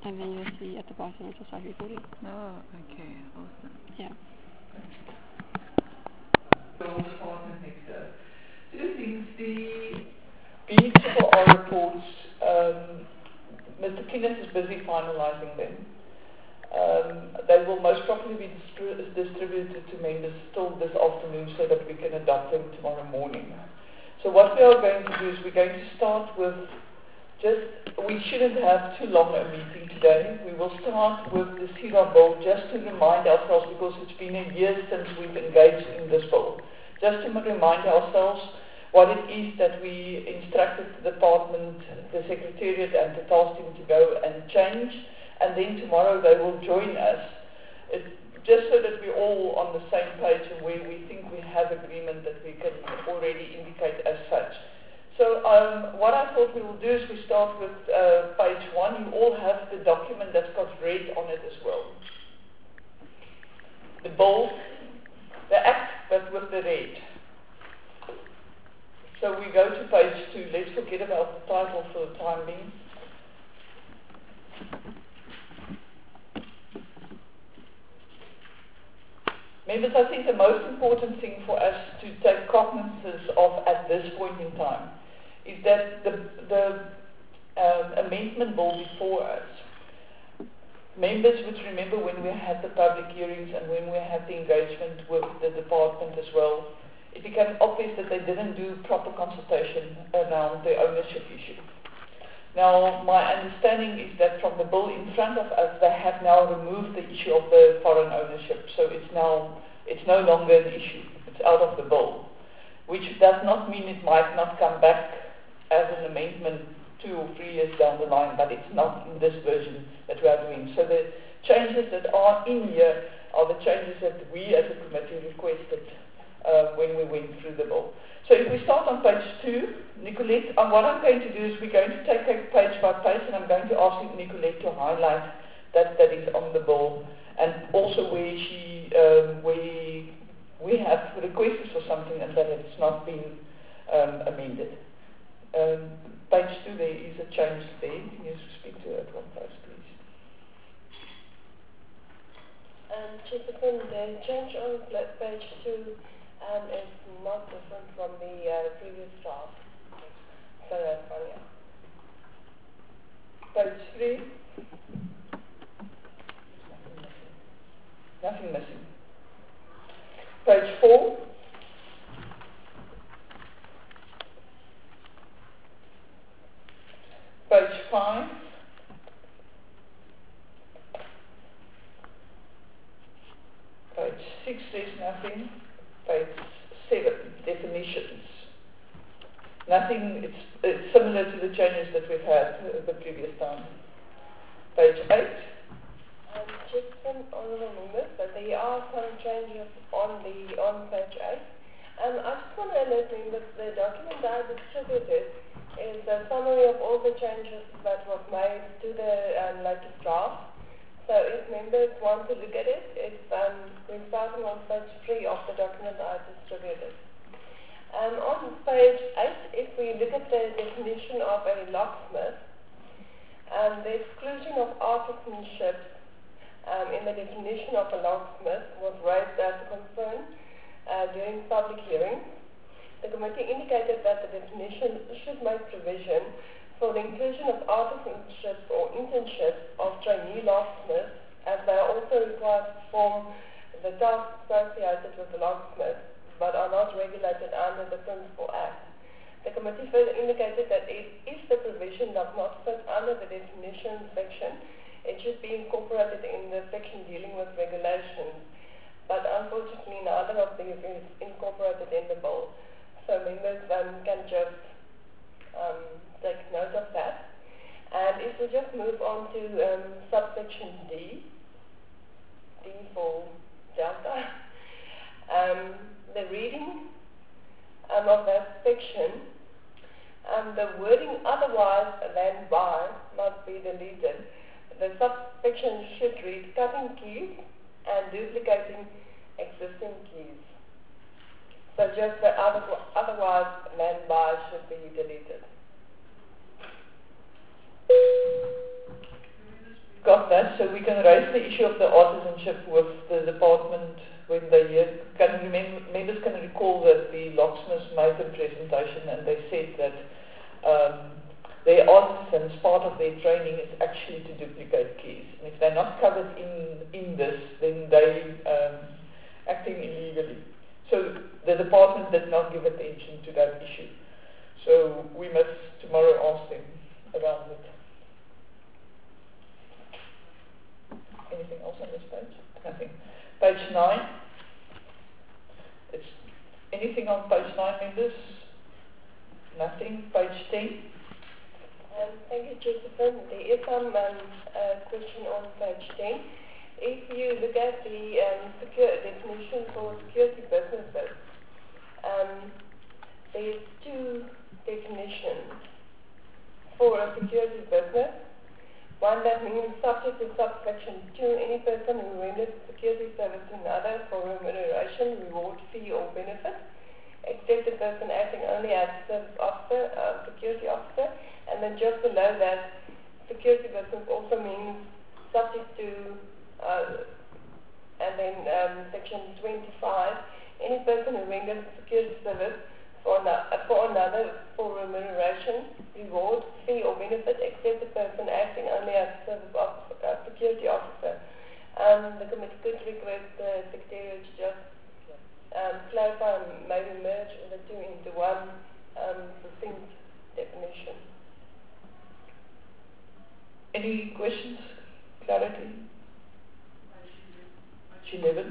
And then you'll see at the bottom it will start recording. Oh, okay, awesome. Yeah. Two things. The BHR reports, Mr. Kinnis is busy finalizing them. They will most probably be distributed to members still this afternoon so that we can adopt them tomorrow morning. So what we are going to do is we're going to start with we shouldn't have too long a meeting today. We will start with the CERA bill just to remind ourselves, because it's been a year since we've engaged in this bill, just to remind ourselves what it is that we instructed the department, the secretariat and the task team to go and change, and then tomorrow they will join us, just so that we're all on the same page and where we think we have agreement that we can already indicate as such. So what I thought we will do is we start with page 1. You all have the document that's got red on it as well. The bold, the act, but with the red. So we go to page 2. Let's forget about the title for the time being. Members, I think the most important thing for us to take cognizance of at this point in time is that the amendment bill before us, members would remember when we had the public hearings and when we had the engagement with the department as well, it became obvious that they didn't do proper consultation around the ownership issue. Now, my understanding is that from the bill in front of us, they have now removed the issue of the foreign ownership, so it's no longer an issue. It's out of the bill, which does not mean it might not come back as an amendment 2 or 3 years down the line, but it's not in this version that we are doing. So the changes that are in here are the changes that we as a committee requested when we went through the bill. So if we start on page 2, Nicolette, what I'm going to do is we're going to take it page by page, and I'm going to ask Nicolette to highlight that is on the bill, and also where we have requested for something and that it's not been amended. Page 2, there is a change there. Can you speak to that one first, please? Chairperson, the change on page 2 is not different from the previous draft. So that's fine, yeah. Page 3. Nothing missing. Page 4. Page 5. Page 6, there's nothing. Page 7, definitions. Nothing, it's similar to the changes that we've had the previous time. Page 8. Just some honorable members, but there are some changes on page 8. I just want to alert members the document I distributed is a summary of all the changes that were made to the latest draft. So if members want to look at it, we're starting on page 3 of the document I distributed. On page 8, if we look at the definition of a locksmith, the exclusion of artisanship in the definition of a locksmith was raised as a concern during public hearings. The committee indicated that the definition should make provision for the inclusion of artisanships or internships of trainee locksmiths, as they are also required to perform the tasks associated with the locksmith, but are not regulated under the Principal Act. The committee further indicated that if the provision does not fit under the definition section, it should be incorporated in the section dealing with regulations, but unfortunately neither of these is incorporated in the bill. So members can just take note of that. And if we just move on to subsection D for Delta, the reading of that section, the wording otherwise than by must be deleted. The subsection should read cutting keys and duplicating existing keys. So just the otherwise than by should be deleted. of that, so we can raise the issue of the artisanship with the department when they hear. Members can recall that the locksmiths made a presentation and they said that their artisans, part of their training is actually to duplicate keys. And if they're not covered in this, then they acting illegally. So the department did not give attention to that issue. So we must tomorrow ask them around it. Anything else on this page? Nothing. Page 9. It's anything on page 9, members? Nothing. Page 10. Thank you, Josephine. There is some question on page 10. If you look at the definition for security businesses, there's two definitions for a security business. One that means subject to subsection 2, any person who renders security service to another for remuneration, reward, fee or benefit, except the person acting only as service officer, security officer. And then just below that, security business also means subject to, and then section 25, any person who renders security service for another for remuneration, reward, fee or benefit, except the person acting only as service officer, security officer. The committee could request the Secretariat to just clarify and maybe merge the two into one succinct definition. Any questions? Clarity? Page 11.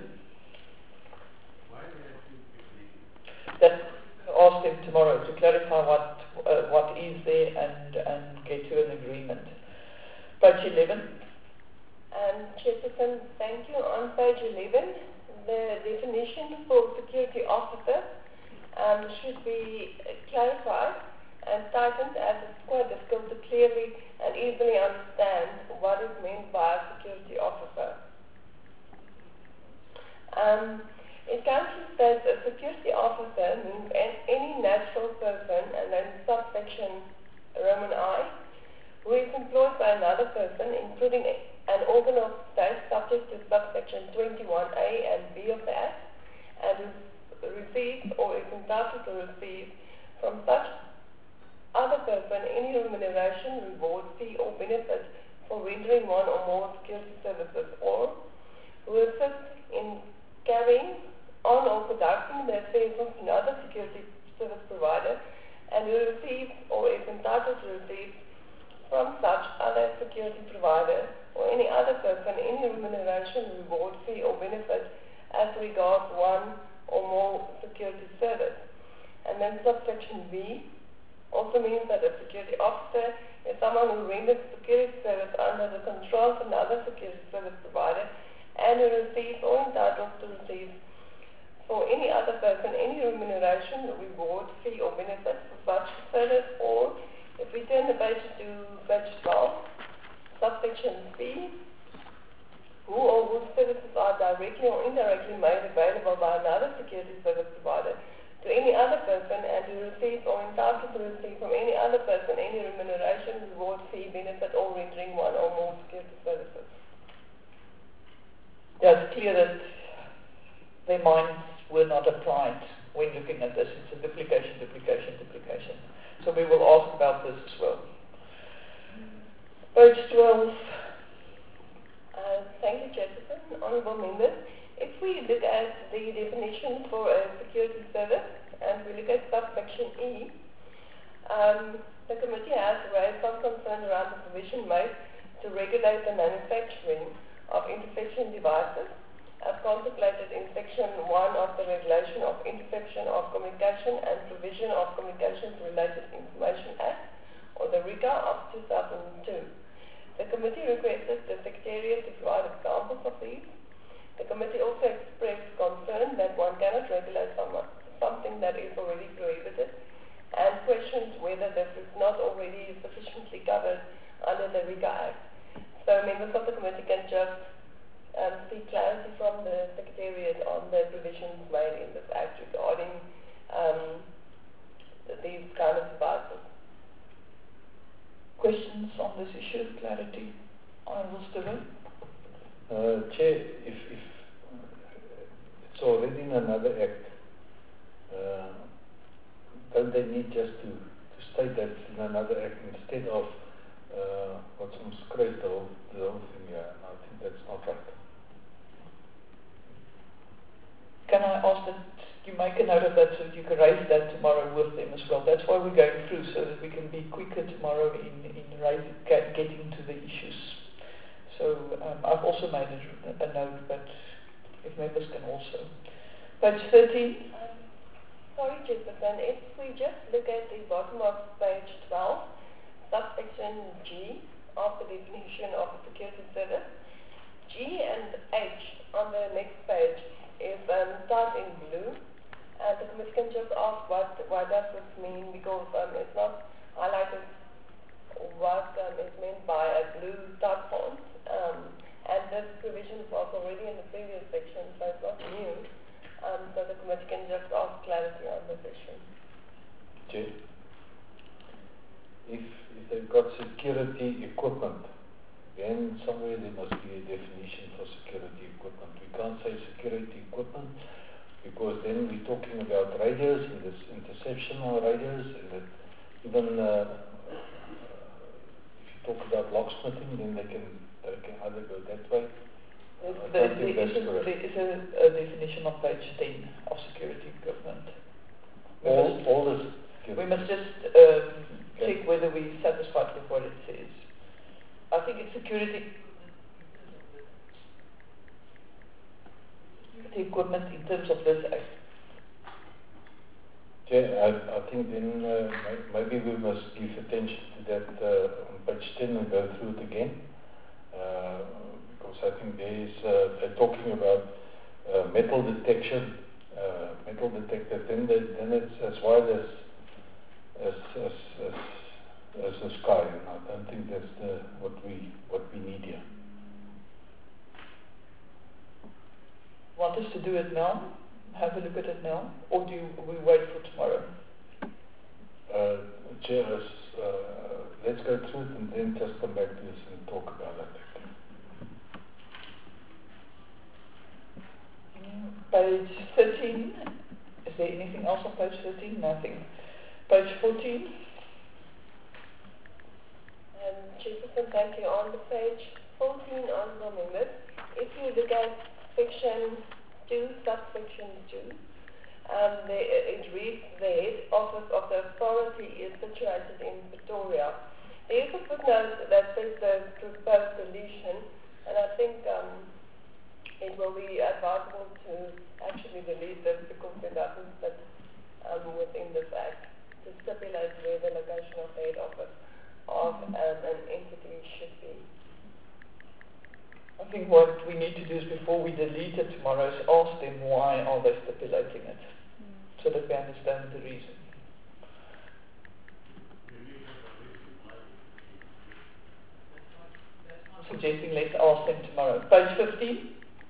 That ask them tomorrow to clarify what is there and get to an agreement. Page 11. Chesterton, thank you. On page 11, the definition for security officer should be clarified and tightened, as it's quite difficult to clearly and easily understand what is meant by a security officer. It currently states a security officer means any natural person, and then subsection Roman I, who is employed by another person, including an organ of state subject to subsection 21A and B of the Act, and who receives or is entitled to receive from such other person any remuneration, reward, fee or benefit for rendering one or more security services, or who assists in carrying on or conducting the affairs of another security service provider, and who receives or is entitled to receive from such other security provider or any other person any remuneration, reward, fee or benefit as regards one or more security service. And then subsection B also means that a security officer is someone who renders security service under the control of another security service provider and who receives or entitles to receive for any other person any remuneration, reward, fee or benefit for such service. Or if we turn the page to page 12, subsection C, who or whose services are directly or indirectly made available by another security service provider to any other person and who receives or entitled to receive from any other person any remuneration, reward, fee, benefit or rendering one or more security services. Yeah, it's clear that their minds were not applied when looking at this. It's a duplication. So we will ask about this as well. Page 12. Thank you, Jefferson. Honourable members, if we look at the definition for a security service and we look at subsection E, the committee has raised some concern around the provision made to regulate the manufacturing of interception devices as contemplated in section 1 of the Regulation of Interception of Communication and Provision of Communications-Related Information Act, or the RICA of 2002. The committee requested the Secretariat to provide examples of these. The committee also expressed concern that one cannot regulate something that is already prohibited and questions whether this is not already sufficiently covered under the RICA Act. So members of the committee can just seek clarity from the Secretariat on the provisions made in this Act regarding these kind of devices. Questions on this issue? Clarity? Honourable Stewart? Chair, if it's already in another act, don't they need just to state that it's in another act instead of what's omskreven the whole thing here? And I think that's not right. Can I ask that you make a note of that so that you can raise that tomorrow with them as well? That's why we're going through, so that we can be quicker tomorrow in getting to the issues. So I've also made a note, but if members can also. Page 13. Sorry, Chairperson, if we just look at the bottom of page 12, subsection G of the definition of a security service, G and H on the next page is start in blue, and the committee can just ask what does this mean, because it's not highlighted what is meant by a blue start font, and this provision was already in the previous section, so it's not new, so the committee can just ask clarity on this issue. Chair, if they've got security equipment, then somewhere there must be a definition for security equipment. We can't say security equipment because then we're talking about radios and this interceptional radios, and that even if you talk about locksmithing, then they can either go that way. There is a definition on page 10 of security equipment. All this. We must just check whether we're satisfied with what it says. I think it's security equipment in terms of this act. Yeah, I think then maybe we must give attention to that on page 10 and go through it again. Because I think they're talking about metal detection, metal detector, then it's as wide as the sky, and I don't think that's what we need here. Want us to do it now? Have a look at it now? Or do we wait for tomorrow? Chair, let's go through it and then just come back to this and talk about it. Page 13. Is there anything else on page 13? Nothing. Page 14. Chairperson, thank you. On the page 14, honourable members, if you look at section 2, subsection 2, it reads, the head office of the authority is situated in Pretoria. There is a footnote that says the proposed deletion, and I think it will be advisable to actually delete this because it doesn't fit within this act to stipulate where the location of the head office of an entity should be. I think what we need to do is before we delete it tomorrow is ask them why are they stipulating it, so that we understand the reason. Suggesting let's ask them tomorrow. Page 15.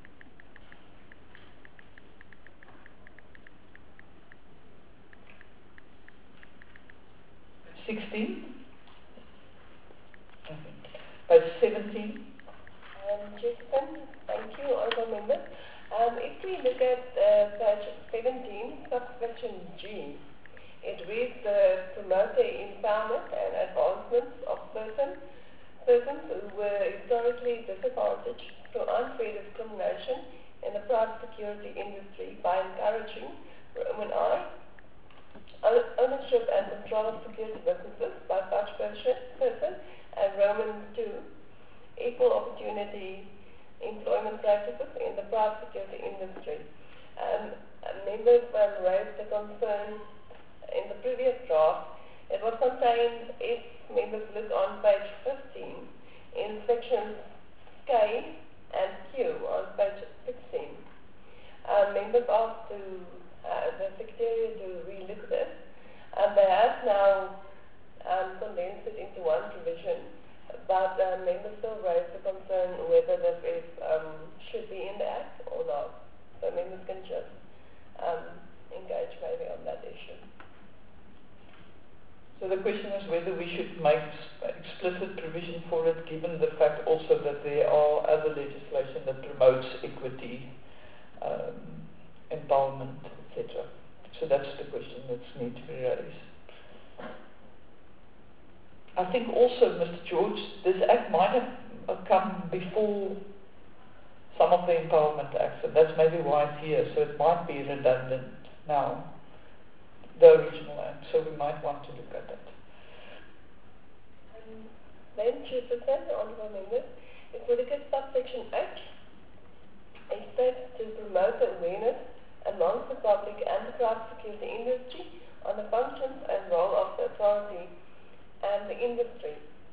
Page 17. Jason, thank you, honourable members. If we look at page 17, subsection G, it reads the promoter empowerment and advancement of persons who were historically disadvantaged through unfair discrimination in the private security industry by encouraging Roman I, ownership and control of security businesses by such person, and Roman II, equal opportunity employment practices in the private security industry. Members raised the concern in the previous draft. It was contained, if members look on page 15, in sections K and Q on page 16. Members asked the Secretariat to relook at this, and they have now condensed it into one provision. But members still raise the concern whether this is, should be in the Act or not. So members can just engage maybe on that issue. So So the question is whether we should make explicit provision for it, given the fact also that there are other legislation that promotes equity, empowerment, etc. So that's the question that needs to be raised. I think also, Mr. George, this Act might have come before some of the Empowerment Acts, and that's maybe why it's here, so it might be redundant now, the original Act, so we might want to look at that. Then, Chairperson, honourable members, if we look at subsection H, it states to promote awareness amongst the public and the private security industry on the functions and role of the authority and the industry.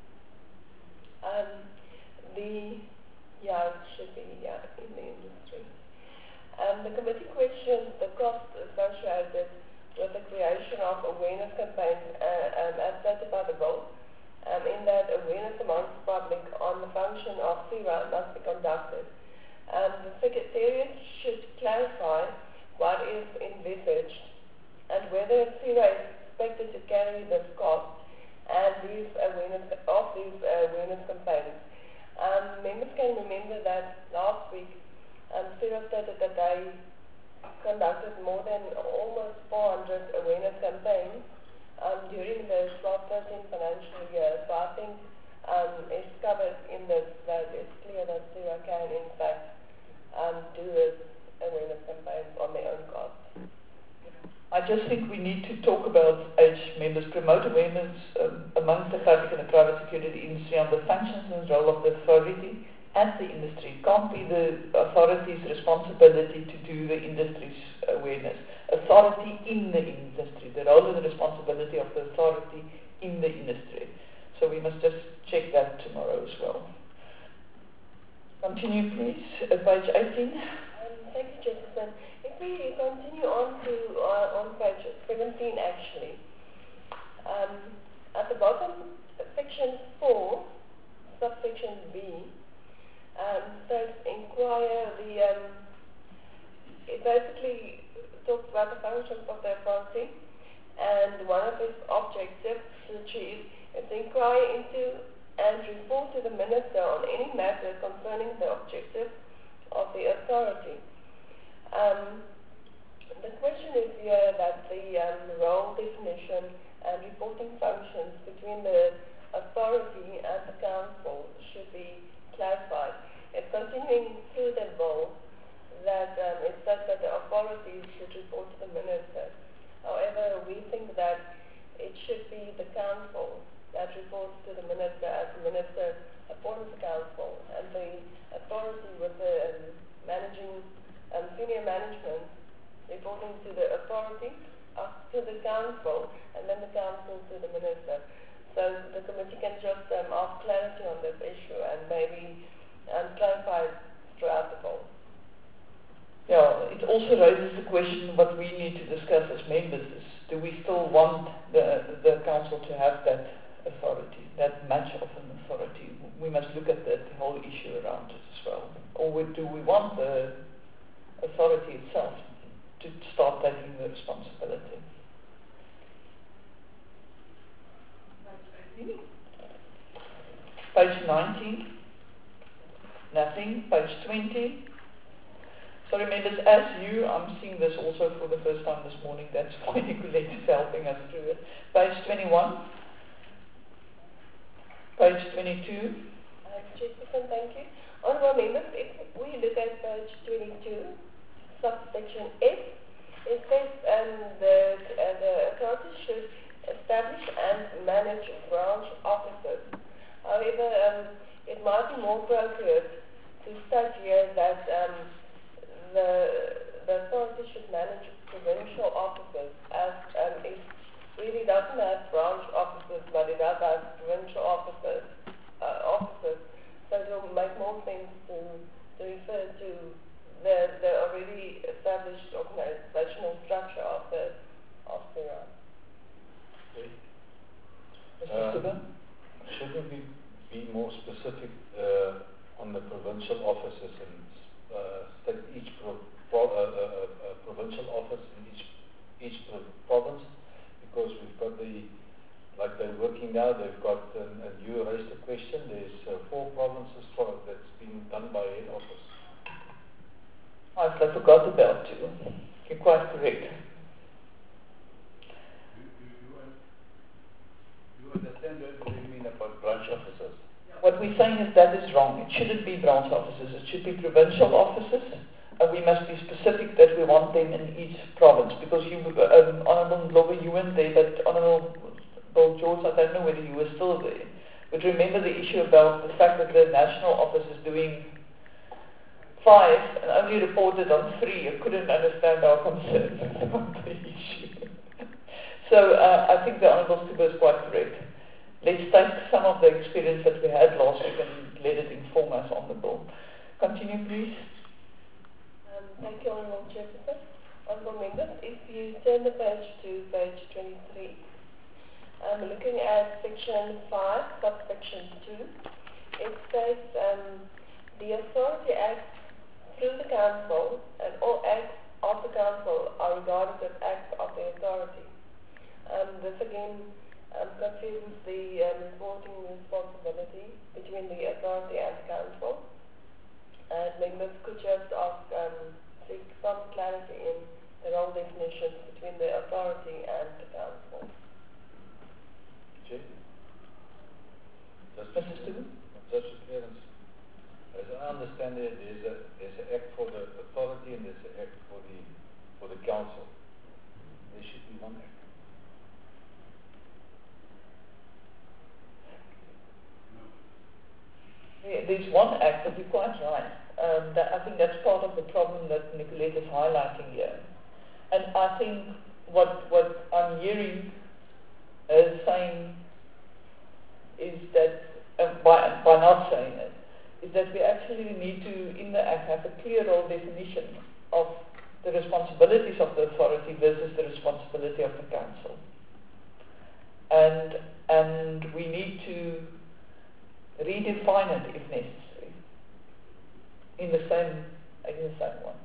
It should be in the industry. The committee questioned the cost associated with the creation of awareness campaigns as stated by the bill, in that awareness amongst the public on the function of CERA must be conducted. The Secretariat should clarify what is envisaged and whether CERA is expected to carry this cost and these awareness campaigns. Members can remember that last week CERA stated that they conducted more than almost 400 awareness campaigns during the 12-13 financial year. So I think it's covered in this, that it's clear that CERA can in fact do this awareness campaigns on their own cost. I just think we need to talk about H, members, promote awareness amongst the public and the private security industry on the functions and role of the authority and the industry. It can't be the authority's responsibility to do the industry's awareness. Authority in the industry, the role and the responsibility of the authority in the industry. So we must just check that tomorrow as well. Continue, please. Page 18. Thank you, Chairperson. If we continue on to on page 17, actually, at the bottom, section 4, subsection B, says inquire it basically talks about the functions of the authority, and one of its objectives to achieve is to inquire into and report to the Minister on any matter concerning the objectives of the authority. The question is here that the role definition and reporting functions between the authority and the council should be clarified. It's continuing through the bill that it says that the authorities should report to the Minister. However, we think that it should be the council that reports to the Minister, as the Minister appoints the council, and the authority with the senior management reporting to the authority, up to the council, and then the council to the Minister. So the committee can just ask clarity on this issue and maybe clarify it throughout the bill. Yeah, it also raises the question what we need to discuss as members is, do we still want the council to have that authority, that much of an authority? We must look at the whole issue around it as well. Or do we want the authority itself to start taking the responsibility? Page 19, nothing. Page 20. Sorry, members, I'm seeing this also for the first time this morning. That's why Nicolette is helping us through it. Page 21. Page 22. Chairperson, thank you. Honourable members, if we look at page 22, subsection F, it says the authority should establish and manage branch offices. However, it might be more appropriate to state here that the authority should manage provincial offices, as it really doesn't have branch offices, but it does have provincial offices. So it will make more sense to refer to the already established organizational structure of CERA. Okay. Mr. Stuber? Shouldn't we be more specific on the provincial offices and state each provincial office in each province? Because we've got like they're working now. They've got, and you raised a question, there's 4 provinces that's been done by head office. I forgot about you. You're quite correct. You understand what you mean about branch officers? What we're saying is that is wrong. It shouldn't be branch officers. It should be provincial officers. And we must be specific that we want them in each province. Because you, Honourable Ndlovu, you weren't there, but Honourable Bill George, I don't know whether you were still there. But remember the issue about the fact that the national office is doing 5 and only reported on 3. I couldn't understand our concerns about the issue. So I think the Honourable Stuba is quite correct. Let's take some of the experience that we had last week and let it inform us on the bill. Continue, please. Thank you, Honourable Chairperson. Honourable members, if you turn the page to page 23, looking at section 5, subsection 2, it states the authority acts through the council and all acts of the council are regarded as acts of the authority. This again confuses the reporting responsibility between the authority and the council. And members could just seek some clarity in the role definitions between the authority and the council. Just clearance. As I understand it, there's an act for the authority and there's an act for the council. There should be one act. There's one act, but you're quite right. I think that's part of the problem that Nicolette is highlighting here. And I think what I'm hearing as saying is that, by not saying it, is that we actually need to, in the Act, have a clear role definition of the responsibilities of the authority versus the responsibility of the council. And we need to redefine it if necessary in the same one.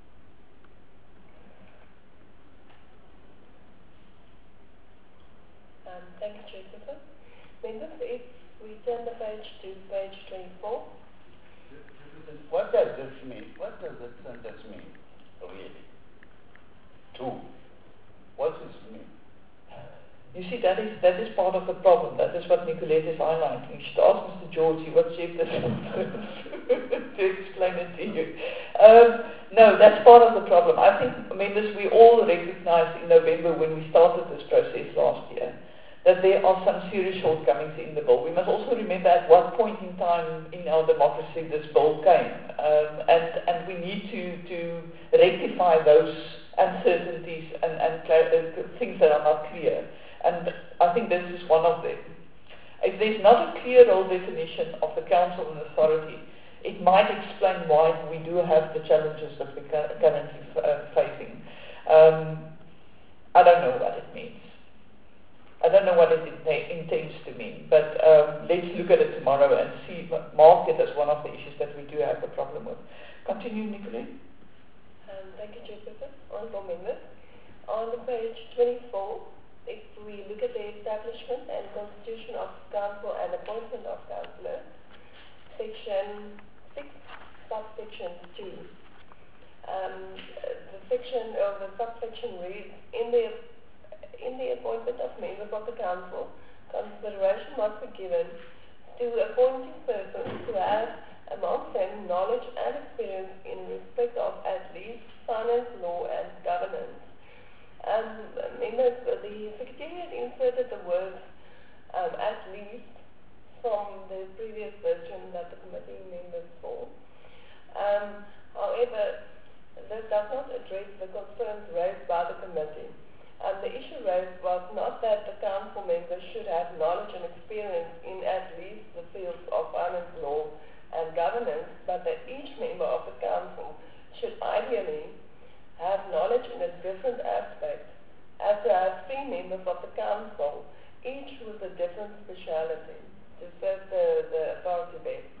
Thank you, Chairperson. Members, if we turn the page to page 24. What does this mean? What does this sentence mean, really? 2. What does it mean? You see, that is part of the problem. That is what Nicolette is highlighting. You should ask Mr. George what Jeff to explain it to you. No, that's part of the problem. I think, members, we all recognized in November when we started this process last year that there are some serious shortcomings in the bill. We must also remember at what point in time in our democracy this bill came. And we need to rectify those uncertainties and things that are not clear. And I think this is one of them. If there's not a clear role definition of the council and authority, it might explain why we do have the challenges that we're currently facing. I don't know what it means. I don't know what it intends to mean, but let's look at it tomorrow and see, mark it as one of the issues that we do have a problem with. Continue, Nicolette. Thank you, Chairperson. Honourable members. On page 24, if we look at the establishment and constitution of council and appointment of councillors, section 6, subsection 2. The section of the subsection reads, in the appointment of members of the council, consideration must be given to appointing persons who have amongst them knowledge and experience in respect of at least finance, law and governance. Members, the Secretariat inserted the words at least from the previous version that the committee members saw. However, this does not address the concerns raised by the committee. The issue raised was not that the council members should have knowledge and experience in at least the fields of finance, law and governance, but that each member of the council should ideally have knowledge in a different aspect, as to have 3 members of the council, each with a different speciality, to serve the authority best.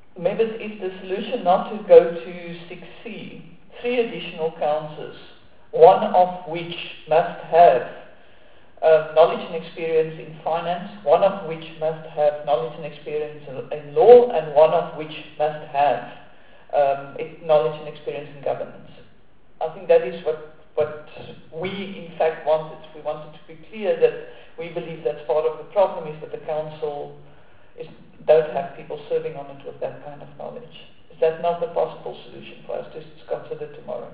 Members, is the solution not to go to 6C, 3 additional councils one of which must have knowledge and experience in finance, one of which must have knowledge and experience in law, and one of which must have knowledge and experience in governance. I think that is what we in fact wanted. We wanted to be clear that we believe that's part of the problem, is that the council don't have people serving on it with that kind of knowledge. Is that not a possible solution for us to consider tomorrow?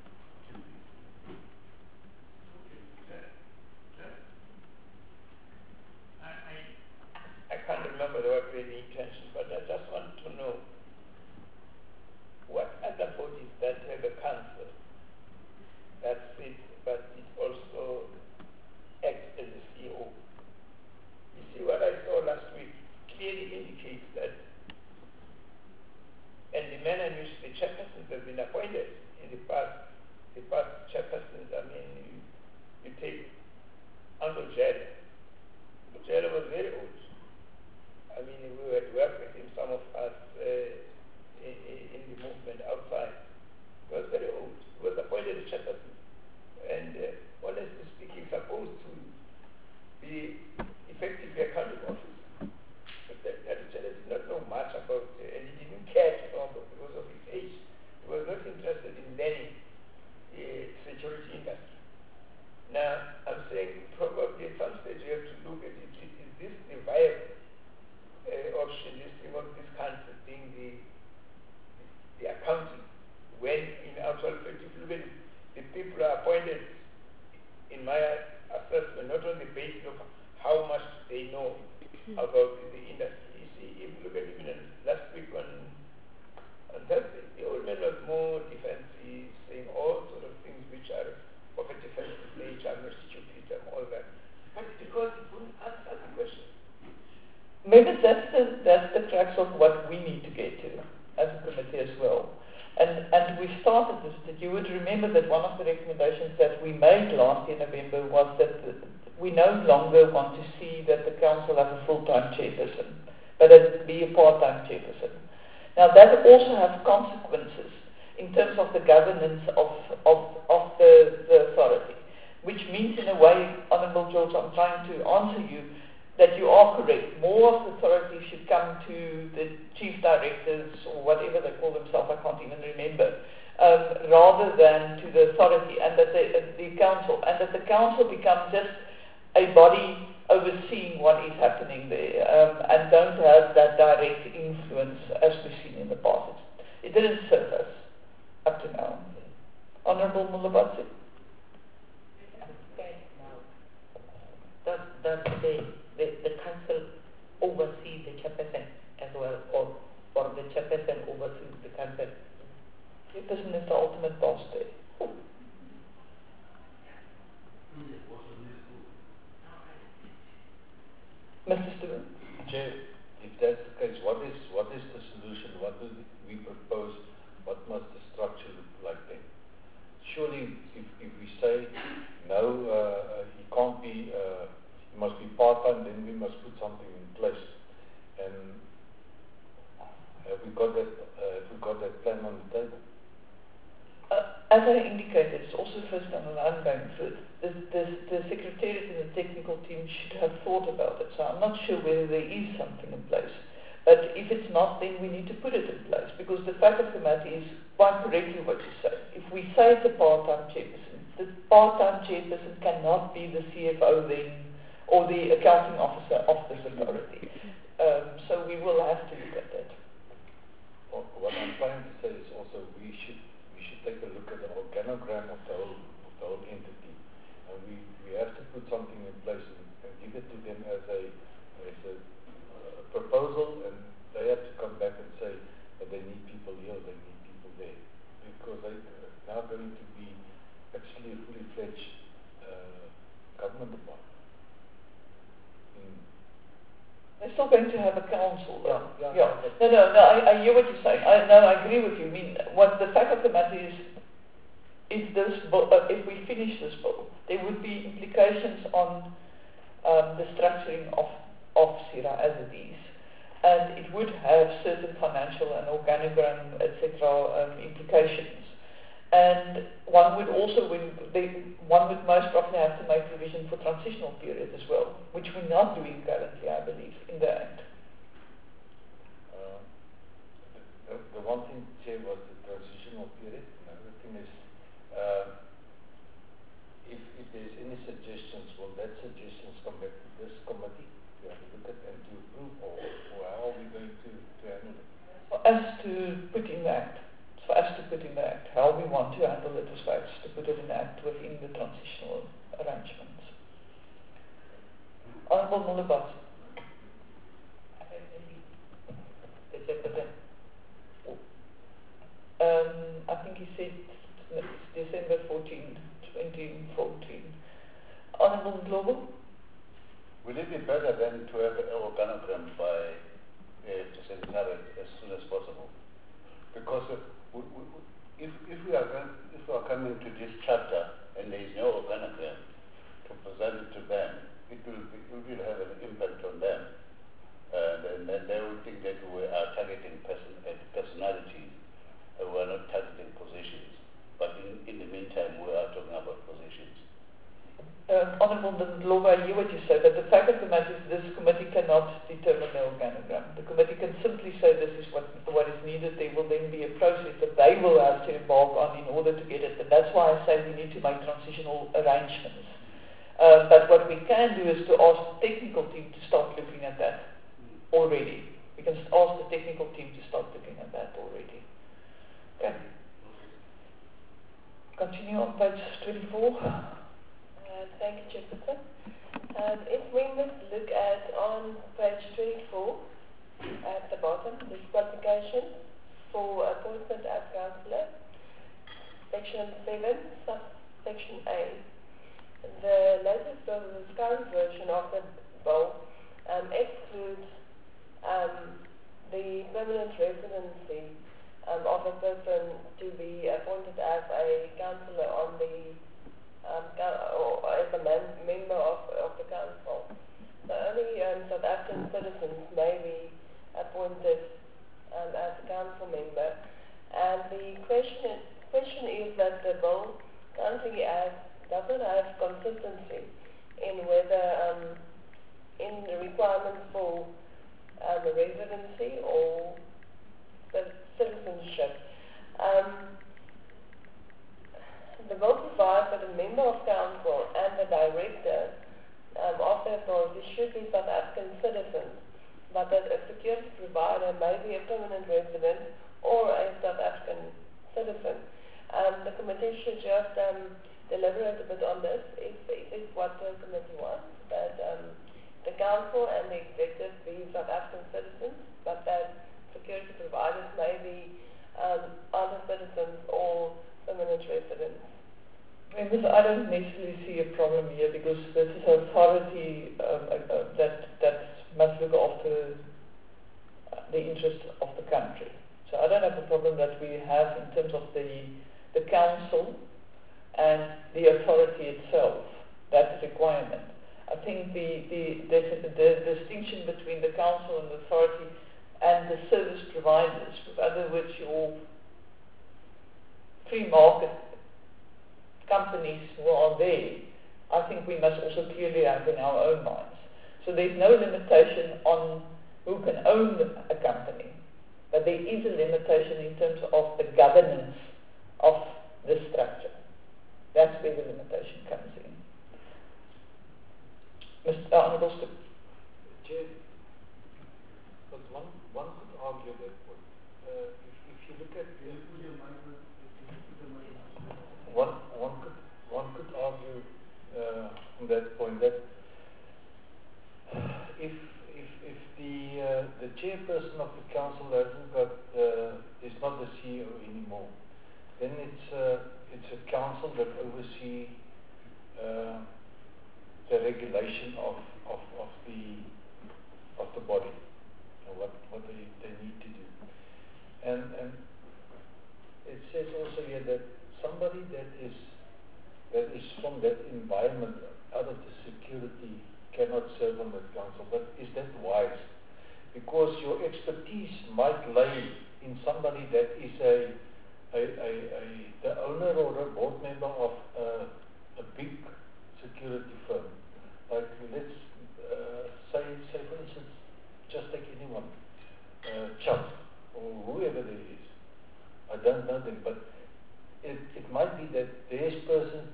I can't remember what were the intentions, but I just want to know what other bodies that have a council that sit, but it also acts as a CEO. You see, what I saw last week clearly indicates that, and the manner in which the chairpersons have been appointed in the past chairpersons, I mean, you take Uncle Jerry. Uncle Jerry was very old. I mean, we had worked with him, some of us, in the movement outside. He was very old. He was appointed as chairperson. And honestly speaking, supposed to be effectively a county office. But that Jerry did not know much about it, and he didn't care to know because of his age. He was not interested in learning the security industry. Now, I'm saying probably at some stage you have to look at it. Is this the viable option, this thing of this council being the accounting, when in actual fact, if you look at it, the people are appointed, in my assessment, not on the basis of how much they know about the industry. You see, if you look at even last week on Thursday, the old man was more defensive, saying all sort of things which are of a defensive nature, I'm not stupid and all that. But because it wouldn't answer the question. Maybe that's the crux of what we need to get to as a committee as well. And we started this, that you would remember that one of the recommendations that we made last year in November was that we no longer want to see that the council have a full-time chairperson, but it be a part-time chairperson. Now that also has consequences in terms of the governance of the authority, which means in a way, Honourable George, I'm trying to answer you, that you are correct. More of the authority should come to the chief directors or whatever they call themselves, I can't even remember, rather than to the authority, and that the council, and that the council becomes just a body overseeing what is happening there, and don't have that direct influence as we've seen in the past. It didn't serve us up to now. Honourable Mulabatsi. Does the council oversee the chairperson as well, or the chairperson oversees the council? Chairperson is the ultimate boss there. Mr. Stewart. Chair, if that's the case, what is the solution? What do we propose? What must the structure look like then? Surely, if we say no, he can't be, he must be part-time, then we must put something in place. And have we got that plan on the table? As I indicated, it's also first time I'm going through it. The Secretariat and the technical team should have thought about it. So I'm not sure whether there is something in place. But if it's not, then we need to put it in place. Because the fact of the matter is quite correctly what you say. If we say it's a part-time chairperson, the part-time chairperson cannot be the CFO then, or the accounting officer of this authority. So we will have to look at that. What I'm trying to say is also we should take a look at the organogram of the whole entity, and we have to put something in place and give it to them as a proposal, and they have to come back and say that they need people here, they need people there, because they are now going to be actually a fully fledged government department. They're still going to have a council, though. Yeah. No, I hear what you're saying. I agree with you. I mean, what the fact of the matter is, this bill, if we finish this bill, there would be implications on the structuring of CIRA as it is. And it would have certain financial and organogram, etc., implications. And one would also, one would most probably have to make provision for transitional period as well, which we're not doing currently, I believe, in the Act. The one thing, Chair, was the transitional period. Another thing is, if there's any suggestions, will that suggestions come back to this committee to have a look at and to approve, or how are we going to handle it? For us to put in the Act. For us to put in the Act. How we want to handle it is for us to put it in the Act within the transitional arrangements. Honourable Mullerbach. The chairperson. I think he said it's December 14, 2014. Honourable Global? Will it be better then to have an organogram by to Sentinel as soon as possible? Because if we are coming to this chapter and there is no organogram to present it to them, it will have an impact on them. And then they will think that we are targeting personalities and we are not targeting positions. But in the meantime, we are talking about positions. Honourable Ndlovu, I hear what you say, but the fact of the matter is this committee cannot determine the organogram. The committee can simply say this is what is needed. There will then be a process that they will have to embark on in order to get it. And that's why I say we need to make transitional arrangements. But what we can do is to ask the technical team to start looking at that already. We can ask the technical team to start looking at that already. Okay. Continue on page 24. Thank you, Chairperson. If we must look at on page 24, at the bottom, this qualification for appointment as councillor, section 7, subsection A. The latest version, the current version of the bill excludes the permanent residency of a person to be appointed as a councillor on the or as a member of the council. So only South African citizens may be appointed as a council member. And the question is that the bill currently doesn't have consistency in whether in the requirements for the residency or the citizenship. The bill provides that a member of council and the director of the authority should be South African citizens, but that a security provider may be a permanent resident or a South African citizen. The committee should just deliberate a bit on this if what the committee wants, that the council and the executive be South African citizens, but that security providers may be other citizens or permanent residents. Members, I don't necessarily see a problem here because this is an authority that must look after the interests of the country. So I don't have a problem that we have in terms of the council and the authority itself, that requirement. I think the distinction between the council and the authority and the service providers, in other words, your free market companies who are there, I think we must also clearly have in our own minds. So there's no limitation on who can own a company, but there is a limitation in terms of the governance of the structure. That's where the limitation comes in. Mr. Honourable Chair, but one could argue that if you look at one could argue on that point that if the chairperson of the council hasn't got is not the CEO anymore, then it's a council that oversees the regulation of the body, what they need to do, and it says also here that somebody that is from that environment, out of the security, cannot serve on that council. But is that wise? Because your expertise might lay in somebody that is the owner or a board member of a big security firm, like let's say for instance, just take anyone, Chubb or whoever there is. I don't know them, but it might be that there's persons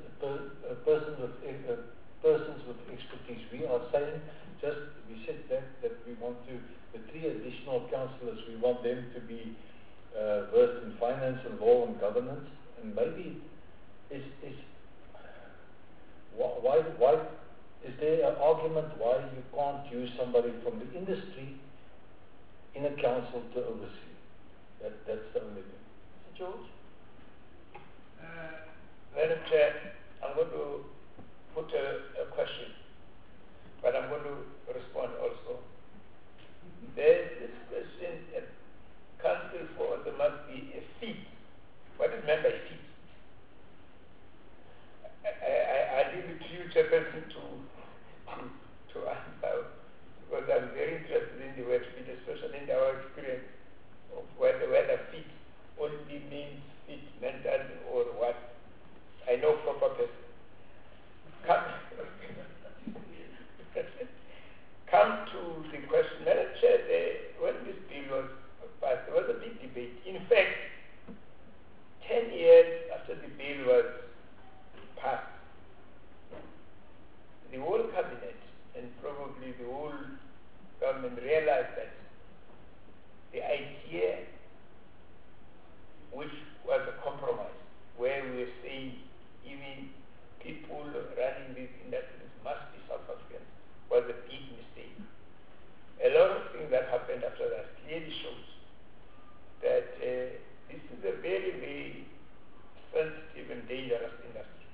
with expertise. We are saying, we said that we want to, the 3 additional councillors, we want them to be versed in finance and law and governance, and maybe why is there an argument why you can't use somebody from the industry in a council to oversee? That's the only thing. Mr. George? Madam Chair, I'm going to put a question, but I'm going to respond also. There's this question, council for there must be a seat. What is meant by seat? I leave it to you, Chairperson, to answer, because I'm very interested in the word seat, especially in our experience of whether seat only means fit mental or what. I know proper person. Come to the question, Madam Chair, when this bill was passed, there was a big debate. In fact, 10 years after the bill was passed, the whole cabinet and probably the whole government realized that the idea, which was a compromise, where we were saying even people running these industries must be South Africans, was a big mistake. A lot of things that happened after that clearly shows that this is a very, very sensitive and dangerous industry.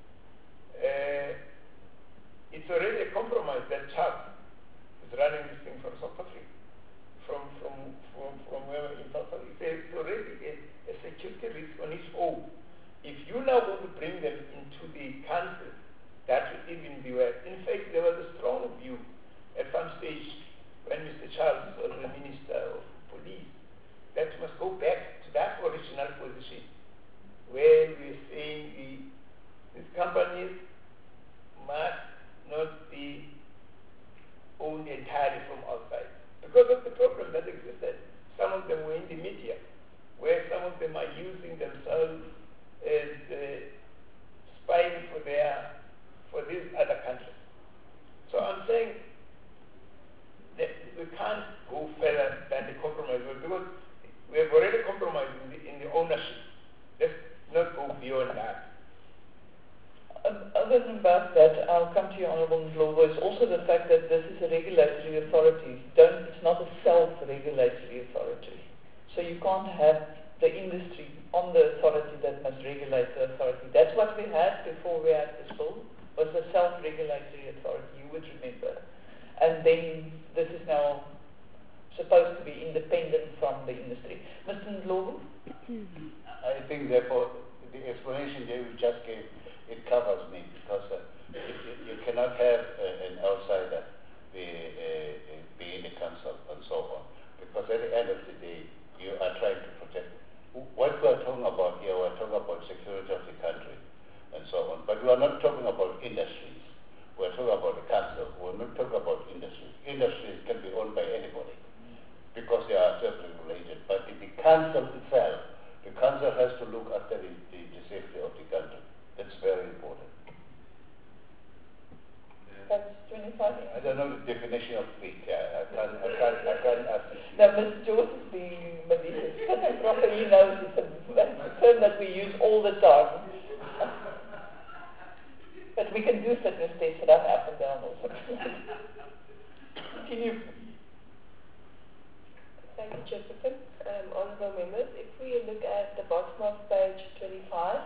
It's already a compromise that Chubb is running this thing from South Africa, from where in South Africa. It's already a security risk on its own. If you now want to bring them into the council, that would even be worse. In fact, there was a strong view at some stage when Mr. Charles was the Minister of Police that must go back to that original position where we're saying these companies must not be owned entirely from outside. Because of the problem that existed, some of them were in the media, where some of them are using themselves as spying for these other countries. So I'm saying that we can't go further than the compromise, because we have already compromised in the ownership. Let's not go beyond that. Other than that, I'll come to you, Honourable Ndlovu, is also the fact that this is a regulatory authority. It's not a self-regulatory authority. So you can't have the industry on the authority that must regulate the authority. That's what we had before we had this bill, was a self-regulatory authority, you would remember. And then this is now supposed to be independent from the industry. Mr. Ndlovu? I think therefore the explanation that we just gave, it covers me, because you cannot have an outsider be in the council and so on, because at the end of the day you are trying to protect. What we are talking about here, we are talking about security of the country and so on, but we are not talking about industries. We are talking about the council. We are not talking about industries. Industries can be owned by anybody because they are self-regulated, but the council itself, the council has to look after the safety of the country. That's very important. That's 25 years. I don't know the definition of fleet. I can't ask. Now, Mr. George is being malicious. Fit and proper, he knows it's a term that we use all the time. But we can do fitness tests run up and down also. Continue. Thank you, Chairperson. Honourable members, if we look at the bottom of page 25,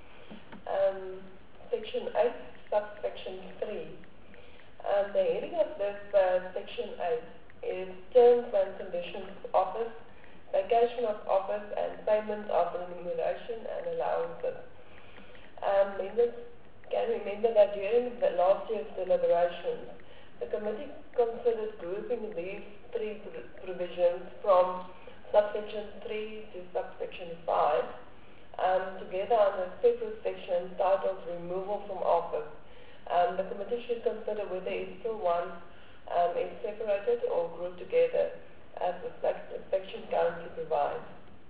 section 8, subsection 3, the heading of this section 8 is terms and conditions of office, vacation of office, and payment of remuneration and allowances. Members can remember that during the last year's deliberations, the committee considered grouping these 3 provisions from subsection 3 to subsection 5 together under a separate section titled Removal from Office. The committee should consider whether it still wants it separated or grouped together as the section currently provides.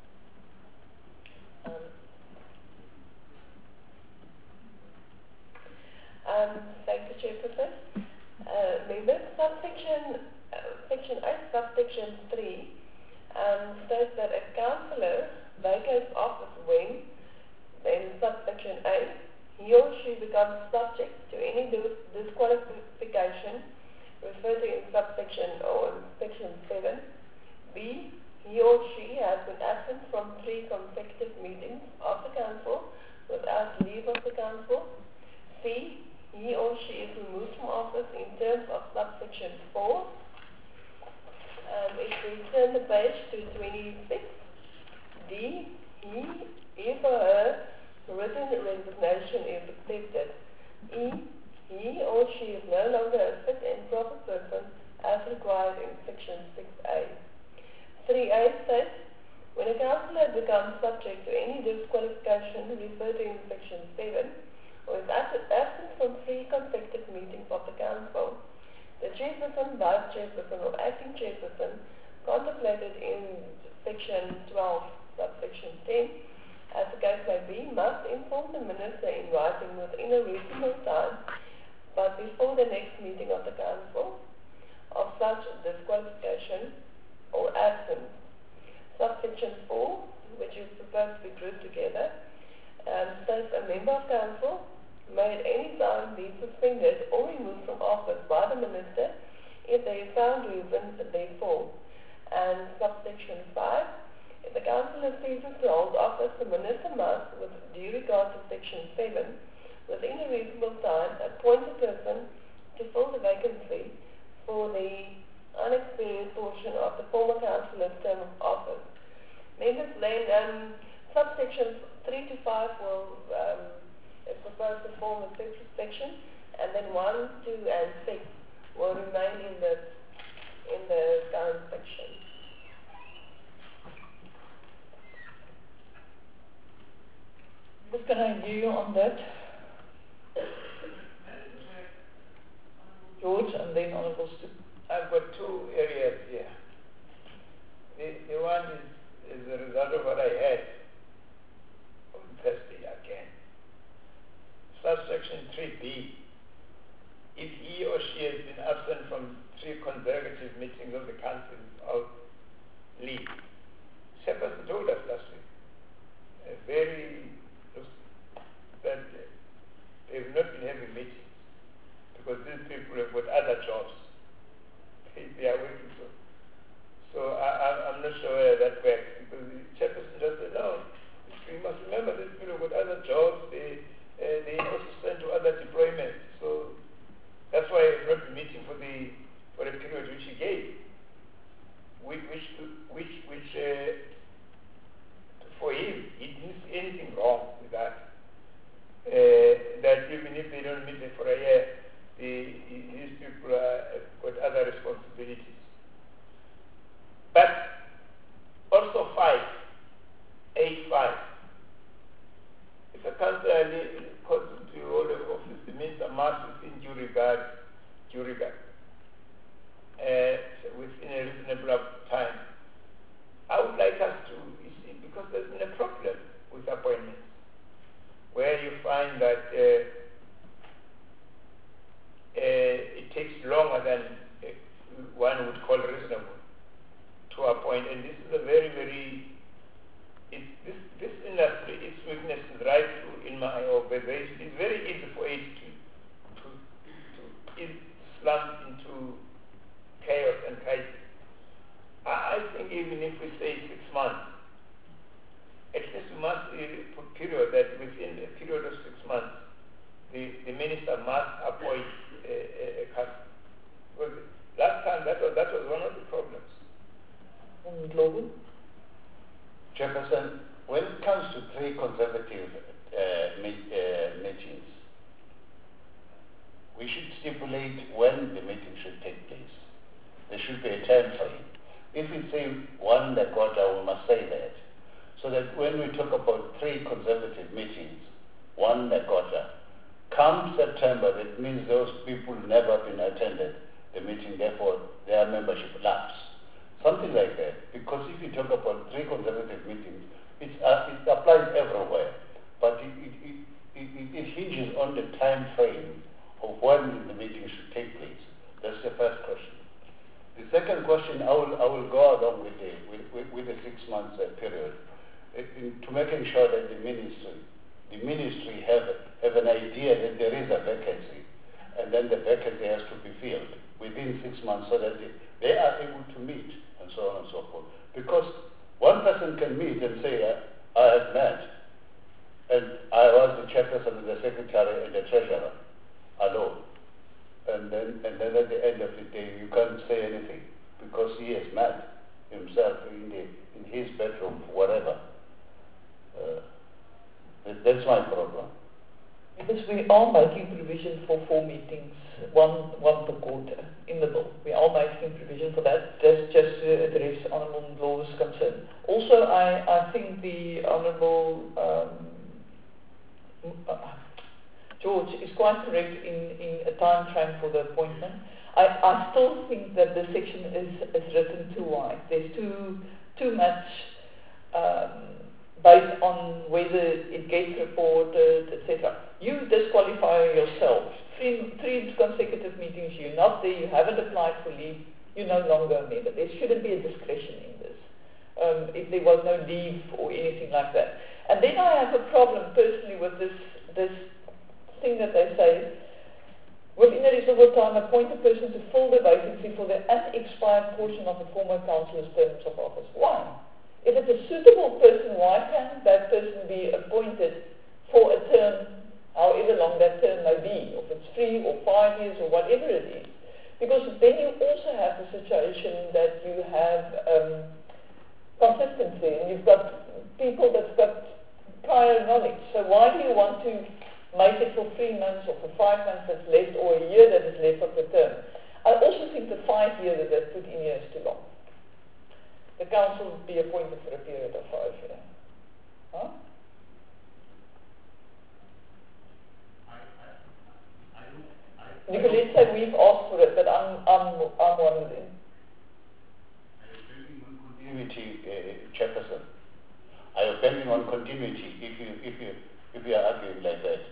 Thank you, Chairperson. Members, Section 8, subsection 3 states that a councillor vacates office when, in subsection A, he or she becomes subject to any disqualification referred to in subsection or section 7. B, he or she has been absent from 3 consecutive meetings of the council without leave of the council. C, he or she is removed from office in terms of subsection 4. If we turn the page to 26, D, he or her written resignation is accepted. E, he or she is no longer a fit and proper person as required in section 6A. 3A states, when a councillor becomes subject to any disqualification referred to in section 7, or is absent from 3 consecutive meetings of the council, the chairperson, vice chairperson, or acting chairperson contemplated in section 12, subsection 10, as the case may be, must inform the minister in writing within a reasonable time, but before the next meeting of the council, of such disqualification or absence. Subsection 4, which is supposed to be grouped together, states a member of council may at any time be suspended or removed from office by the minister if there is sound reason therefore. And subsection 5, if the councillor ceases to hold office, the minister must, with due regard to section 7, within a reasonable time, appoint a person to fill the vacancy for the unexperienced portion of the former councillor's term of office. Members, then subsections 3 to 5 will is proposed to form a separate section, and then 1, 2, and 6 will remain in the current section. Just can I hear you on that? George, and then Honourable Stu. I've got 2 areas here. The one is the result of what I had on Thursday again. Subsection 3B. If he or she has been absent from 3 consecutive meetings of the council of leave. Chairperson told us last week, that they have not been having meetings because these people have got other jobs. They are working so I'm not sure whether that works because the chairperson just said, no, we must remember these people have got other jobs, they also send to other deployments. So that's why I have not been meeting for a period which he gave. Which for him, he didn't see anything wrong with that. That even if they don't meet for a year, these people have got other responsibilities. But also 8.5. If a councillor calls to hold of office, the minister must, within due regard, within a reasonable time. I would like us to, you see, because there's been a problem with appointments, where you find that it takes longer than one would call reasonable to appoint, and this is a very, very, this industry, its weakness is right through in my observation. It's very easy for it to slump into chaos and crisis. I think even if we say 6 months, at least we must put period that within a period of 6 months, the minister must appoint a council. Because last time that was one of the problems. Logan? Chairperson, when it comes to 3 consecutive meetings, we should stipulate when the meeting should take place. There should be a time frame. If we say 1 quarter, we must say that. so that when we talk about 3 consecutive meetings, 1 a quarter, come September, it means those people never been attended the meeting, therefore their membership lapse. Something like that. Because if you talk about 3 consecutive meetings, it applies everywhere. But it hinges on the time frame of when the meeting should take place. That's the first question. The second question, I will go along with the 6 months period to making sure that the ministry have an idea that there is a vacancy, and then the vacancy has to be filled within 6 months so that they are able to meet and so on and so forth. Because one person can meet and say, I have met, and I was the chairperson and the secretary and the treasurer alone. And then at the end of the day, you can't say anything because he has met himself in his bedroom, whatever. That's my problem. Because we are making provision for 4 meetings, one per quarter in the bill. We are making provision for that. That's just to address Honourable Ndlovu's concern. Also, I think the Honourable George is quite correct in a time frame for the appointment. I still think that the section is written too wide. There's too much based on whether it gets reported, etc. You disqualify yourself. 3 consecutive meetings, you're not there, you haven't applied for leave, you're no longer a member. There shouldn't be a discretion in this. If there was no leave or anything like that. And then I have a problem personally with this thing that they say, within a reasonable time, appoint a person to fill the vacancy for the unexpired portion of the former councillor's terms of office. Why? If it's a suitable person, why can't that person be appointed for a term, however long that term may be, if it's 3 or 5 years or whatever it is? Because then you also have the situation that you have consistency, and you've got people that's got prior knowledge. So why do you want to make it for 3 months or for 5 months that's left, or a year that is left of the term? I also think the 5 years that they put in here is too long. The council will be appointed for a period of 5 years. Huh? Nicolette said we've asked for it, but I'm one of them. Continuity, Chairperson. Are you depending on continuity if you are arguing like that?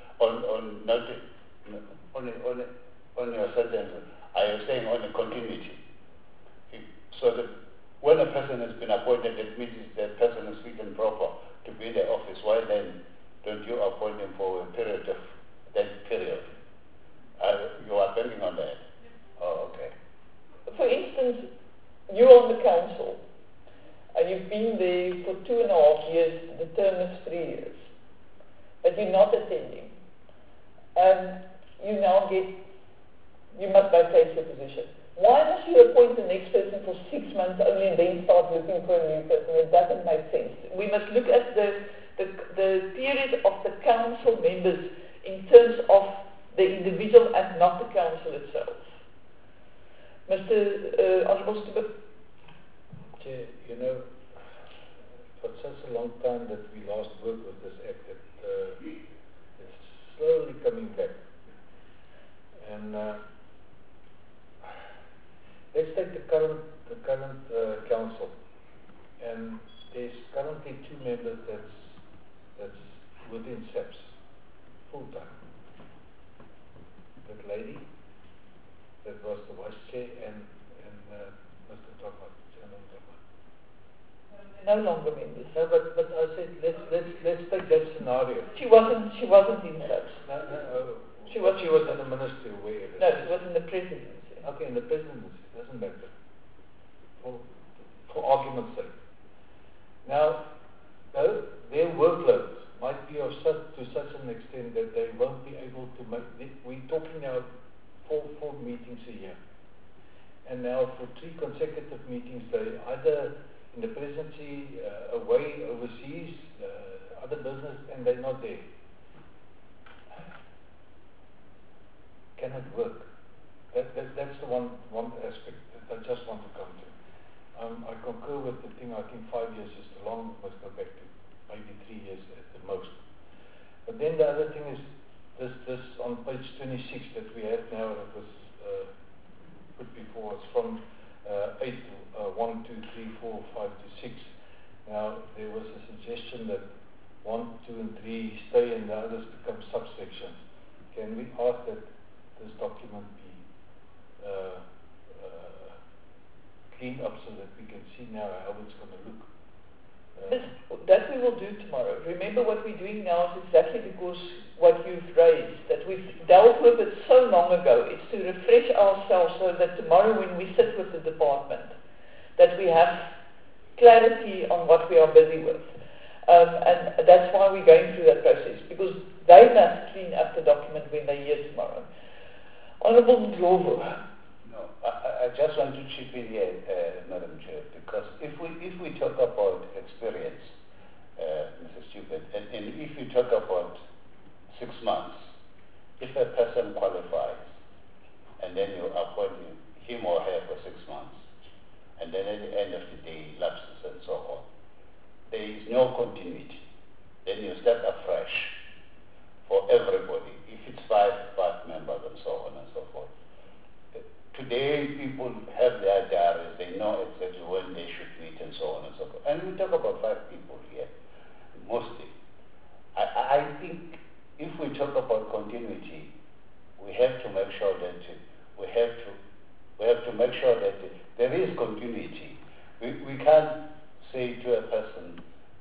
On your sentence, are you saying on a continuity? So that when a person has been appointed, it means that person is fit and proper to be in the office. Why then don't you appoint him for a period of that period? You are depending on that? Oh, okay. For instance, you're on the council, and you've been there for 2.5 years, the term is 3 years, but you're not attending, and you must vacate your position. Why must you appoint the next person for 6 months only and then start looking for a new person? It doesn't make sense. We must look at the period of the council members in terms of the individual and not the council itself. Mr. Honourable Stubbe? You know, for such a long time that we last worked with this act, it's slowly coming back. And let's take the current council, and there's currently 2 members that's within SAPS, full time. That lady, that was the vice chair, and Mr. Thomas. No longer members. No, but I said let's take that scenario. She wasn't in SAPS. No. She was in the ministry. Where? No, she was in the presidency. Okay, in the presidency. Doesn't matter. For argument's sake. Now, their workload might be to such an extent that they won't be able to make. We're talking now 4 meetings a year, and now for 3 consecutive meetings, they either in the presidency, away overseas, other business, and they're not there. Can it work? That's the one aspect that I just want to come to. I concur with the thing. I think 5 years is too long. Must go back to maybe 3 years at the most. But then the other thing is this on page 26 that we have now that was put before us from 8 to 1, 2, 3, 4, 5 to 6. Now there was a suggestion that 1, 2, and 3 stay and the others become subsections. Can we ask that this document be cleaned up so that we can see now how it's going to look? That we will do tomorrow. Remember what we're doing now is exactly because what you've raised, that we've dealt with it so long ago. It's to refresh ourselves so that tomorrow when we sit with the department, that we have clarity on what we are busy with. And that's why we're going through that process, because they must clean up the document when they're here tomorrow. Honourable Ndlovu. No, I just want to chip in here, Madam Chair, because if we talk about experience, Mrs. Stupid, and if you talk about 6 months, if a person qualifies and then you appoint him or her for 6 months, and then at the end of the day lapses and so on, there is no continuity. Then you start afresh for everybody. If it's five members and so on and so forth. Today, people have their diaries. They know exactly when they should meet and so on and so forth. And we talk about 5 people here, mostly. I think if we talk about continuity, we have to make sure that we have to make sure that there is continuity. We can't say to a person,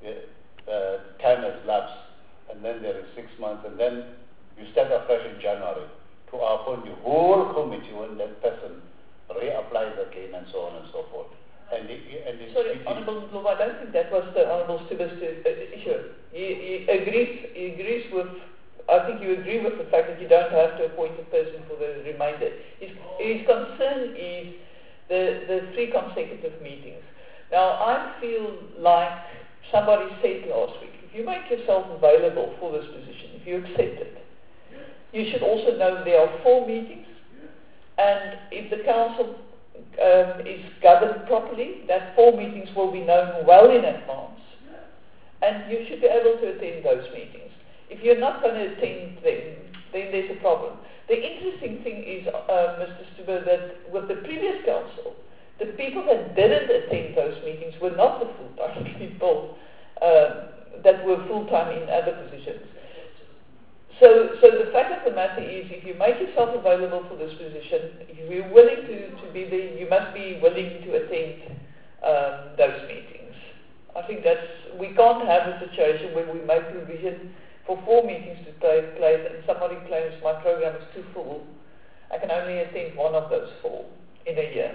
time has lapsed, and then there is 6 months, and then you start afresh in January to appoint the whole committee when that person reapplies again and so on and so forth. Sorry, Honourable Ndlovu, I don't think that was the Honourable Stuba's issue. He agrees with, I think you agree with the fact that you don't have to appoint a person for the remainder. His concern is the 3 consecutive meetings. Now, I feel like somebody said last week, if you make yourself available for this position, if you accept it, you should also know there are 4 meetings, and if the council is governed properly, that 4 meetings will be known well in advance, and you should be able to attend those meetings. If you're not going to attend them, then there's a problem. The interesting thing is, Mr. Stuber, that with the previous council, the people that didn't attend those meetings were not the full-time people that were full-time in other positions. So the fact of the matter is, if you make yourself available for this position, if you're willing to be there, you must be willing to attend those meetings. I think we can't have a situation where we make provision for 4 meetings to take place and somebody claims my program is too full. I can only attend 1 of those 4 in a year.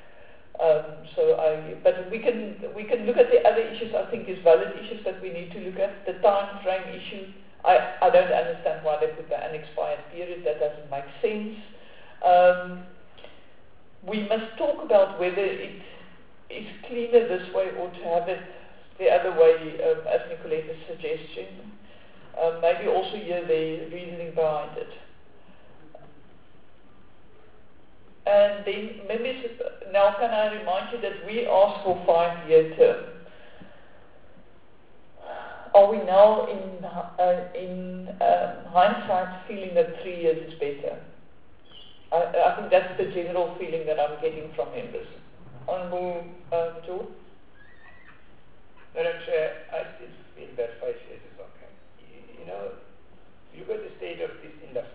But we can look at the other issues. I think is valid issues that we need to look at. The time frame issue, I don't understand why they put the unexpired period. That doesn't make sense. We must talk about whether it is cleaner this way or to have it the other way, as Nicoletta's suggestion. Maybe also hear the reasoning behind it. And then, members, now can I remind you that we asked for 5-year term. Are we now in hindsight feeling that 3 years is better? I think that's the general feeling that I'm getting from members. Honourable George? Madam Chair, I still feel that 5 years is okay. You know, look at the state of this industry.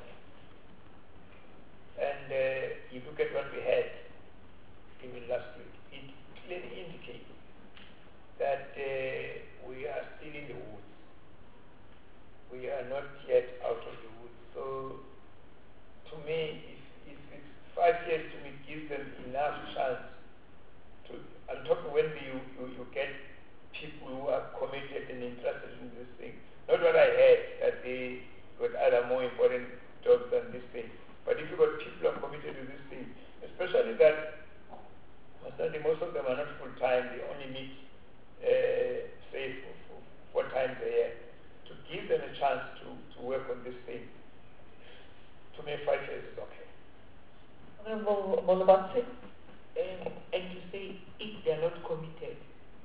And you look at what we had even last week, it clearly indicates that we are still in the woods. We are not yet out of the woods. So, to me, if it's 5 years, to me, gives them enough chance to, I'm talking when you get people who are committed and interested in this thing. Not what I had, that they got other more important jobs than this thing. But if you've got people who are committed to this thing, especially that most of them are not full-time, they only meet, say, for 4 times a year, to give them a chance to work on this thing, to me 5 years is okay. Honourable Molobatsi? And to say, if they are not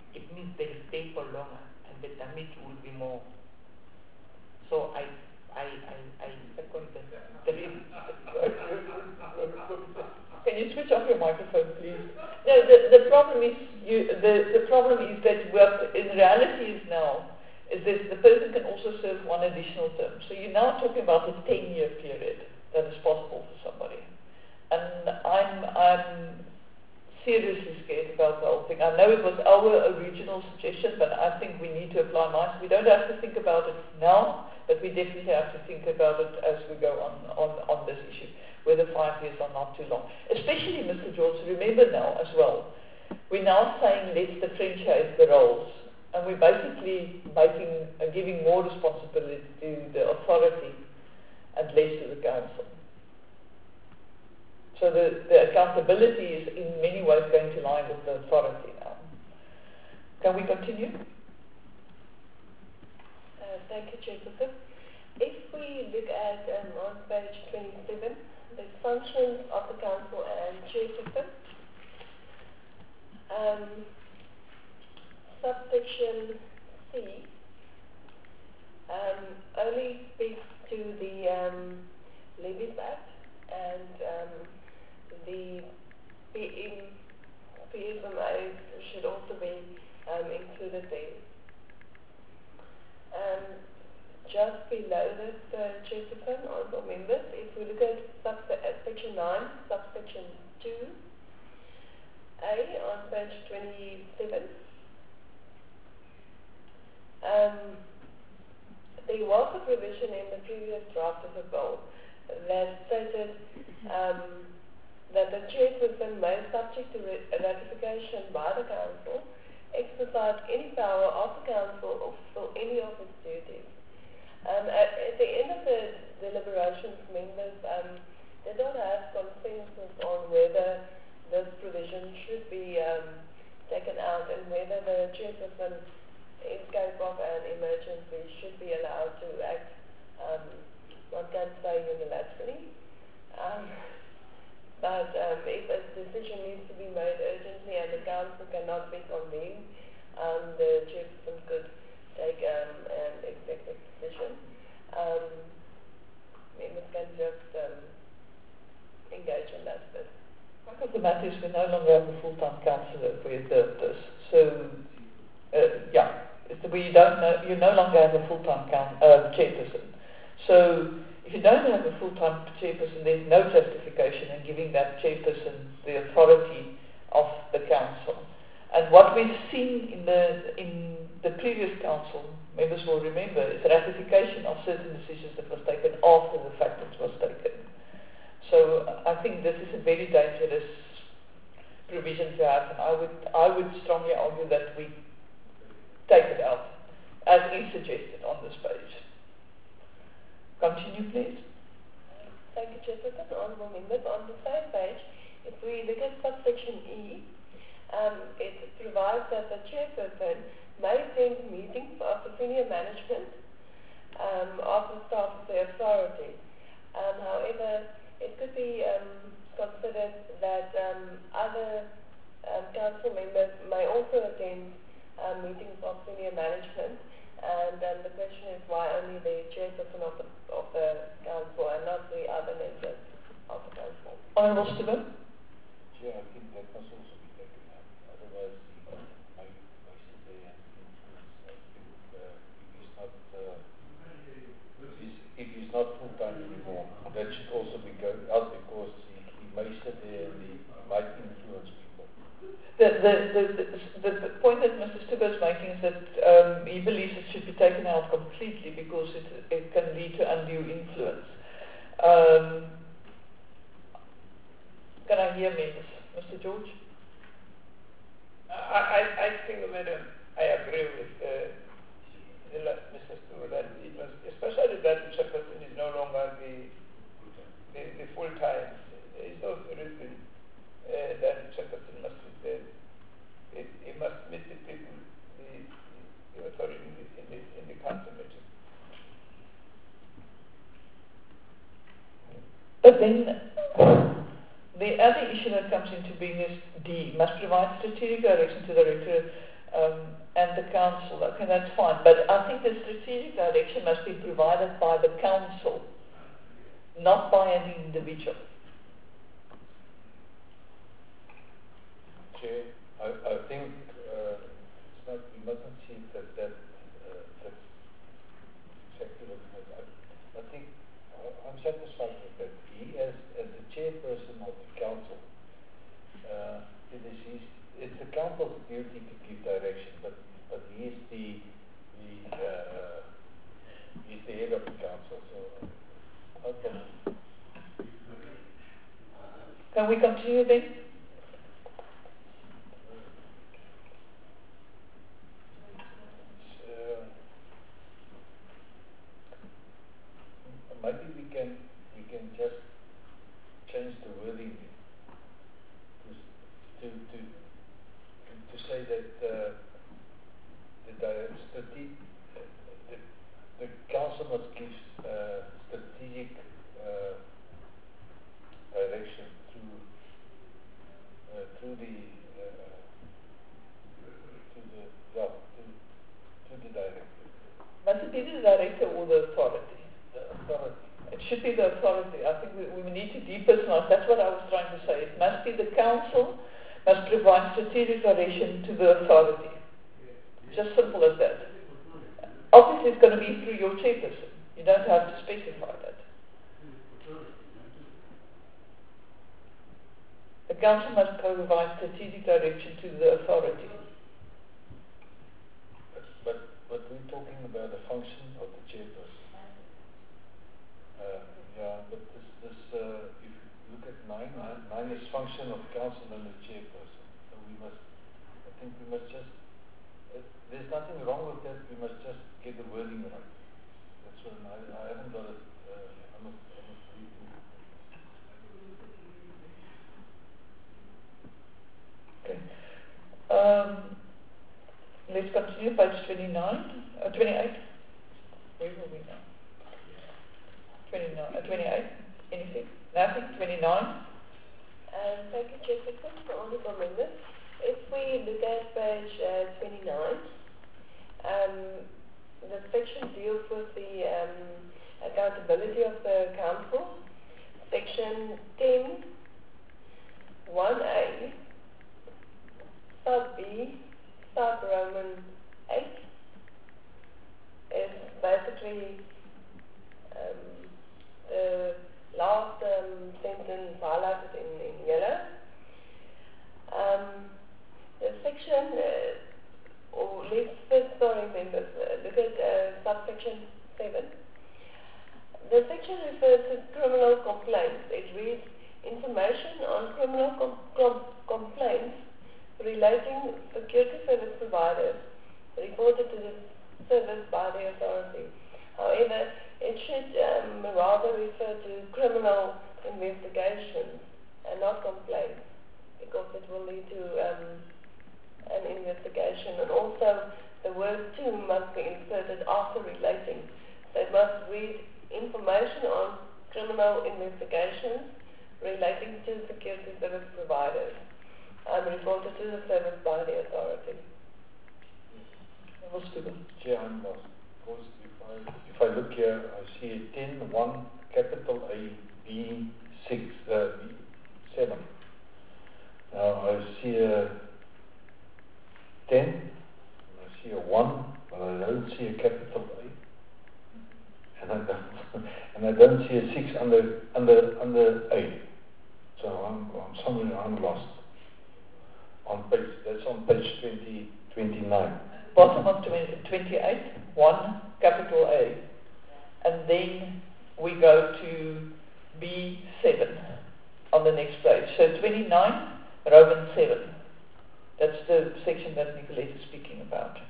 it means they'll stay for longer and the damage will be more. So I second the Can you switch off your microphone, please? No, the problem is the problem is that what in reality is now is that the person can also serve one additional term. So you're now talking about a 10-year period that is possible for somebody, and I'm seriously scared about the whole thing. I know it was our original suggestion, but I think we need to apply mine. We don't have to think about it now, but we definitely have to think about it as we go on this issue, whether 5 years are not too long. Especially, Mr. George, remember now as well, we're now saying let's differentiate the roles, and we're basically giving more responsibility to the authority and less to the council. So the accountability is in many ways going to lie with the authority now. Can we continue? Thank you, Chairperson. If we look at on page 27, the functions of the council and Chairperson, subsection C only speaks to the Levies Act and the PSMA should also be included there. Just below this, Chairperson, honourable members, if we look at section 9, subsection 2A on page 27, there was a provision in the previous draft of the bill that stated that the chairperson may, subject to ratification by the council, exercise any power of the council or fulfill any of its duties. At the end of the deliberations, members did not have consensus on whether this provision should be taken out and whether the chairperson, in case of an emergency, should be allowed to act, one can say unilaterally. But if a decision needs to be made urgently and the council cannot be convened, the chairperson could take an executive decision. Members can just engage in that bit. One of the matters we no longer have a full-time councillor for this. So, you no longer have a full-time chairperson. So, if you don't have a full-time chairperson, there's no justification in giving that chairperson the authority of the council. And what we've seen in the previous council, members will remember, is ratification of certain decisions that was taken after the fact it was taken. So I think this is a very dangerous provision to have, and I would strongly argue that we take it out, as is suggested on this page. Continue, please. Thank you, Chairperson. Honourable members, on the same page, if we look at subsection E, it provides that the chairperson may attend meetings of the senior management of the staff of the authority. However, it could be considered that other council members may also attend meetings of senior management. And the question is why only the chairperson of the council and not the other members of the council. Honourable Stibben? Yeah, I think that must also be taken out. Otherwise, he might sit there and influence. I think if he's not full-time anymore, that should also be going out because he may sit there and he might influence people. The point that Mr. Stibben is making is that he believes it should be taken out completely because it can lead to undue influence. Can I hear members? Mr. George? I think, Madam, I agree with Mr. Stewart that it was, especially that the chairperson is no longer the full-time. There is no reason that the chairperson must sit there. He must meet the people, the authority in the council meeting. But then the other issue that comes into being is D, must provide strategic direction to the director and the council. Okay, that's fine. But I think the strategic direction must be provided by the council, not by an individual. Chair, I think it's not, we mustn't see it as that's exactly what it is. I think I'm satisfied with that. He, as the chairperson of the council, it's the council's duty to give direction, but he is he's the head of the council. So, okay. Can we continue then? Maybe we can just change the wording to say that the council must give strategic direction to the director. Must it be the director or the authority? The authority. It should be the authority. I think we need to depersonalize. That's what I was trying to say. It must be the council must provide strategic direction to the authority. Just simple as that. Obviously, it's going to be through your chairperson. You don't have to specify that. The council must provide strategic direction to the authority. But we're talking about the function of the chairperson. But this if you look at 9 is function of council and the chairperson. So I think we must just, there's nothing wrong with that, we must just get the wording right. That's what I haven't got it, I must read it. Okay. Let's continue, page 28. Where will we now? 28. Anything? Nothing? 29? Thank you, Chairperson, for honourable members. If we look at page 29, the section deals with the accountability of the council. Section 10, 1A, sub B, sub Roman 8 is basically the last sentence highlighted in yellow. The section, members, look at subsection 7. The section refers to criminal complaints. It reads, information on criminal complaints relating security service providers reported to the service by the authority. However, it should rather refer to criminal investigations and not complaints, because it will lead to an investigation. And also, the word to must be inserted after relating. So it must read information on criminal investigations relating to security service providers reported to the service by the authority. Chair, I'm lost. Because if I look here, I see a 10, 1, capital A, B, 6, B, 7. Now I see a 10, and I see a 1, but I don't see a capital A, and I don't see a 6 under A. So I'm lost. That's on page 29. Bottom of 28, 1, capital A. And then we go to B7 on the next page. So 29, Roman 7. That's the section that Nicolette is speaking about.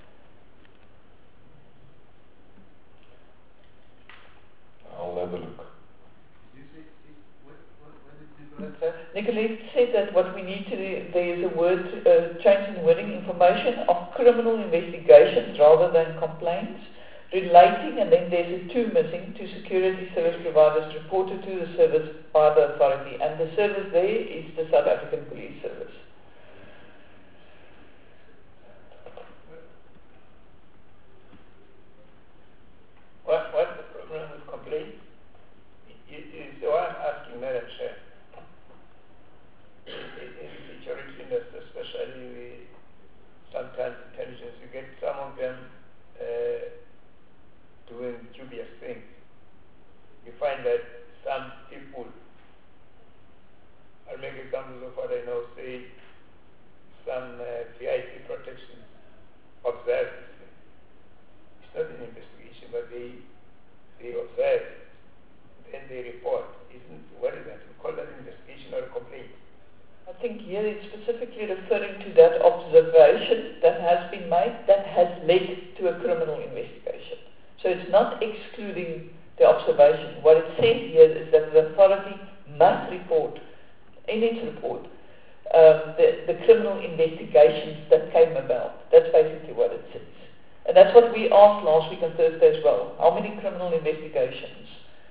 I'll have a look. Nicolette said that what we need to do, there is a word, change in wording, information of criminal investigations rather than complaints, relating, and then there's a 2 missing, to security service providers reported to the service by the authority. And the service there is the South African Police Service. sometimes intelligence, you get some of them doing dubious things. You find that some people, I'll make examples of what I know, say some VIP protection observe this thing. It's not an investigation, but they observe, then they report. What is that? We call that investigation or a complaint. I think here it's specifically referring to that observation that has been made that has led to a criminal investigation. So it's not excluding the observation. What it says here is that the authority must report, in its report, the criminal investigations that came about. That's basically what it says. And that's what we asked last week on Thursday as well. How many criminal investigations?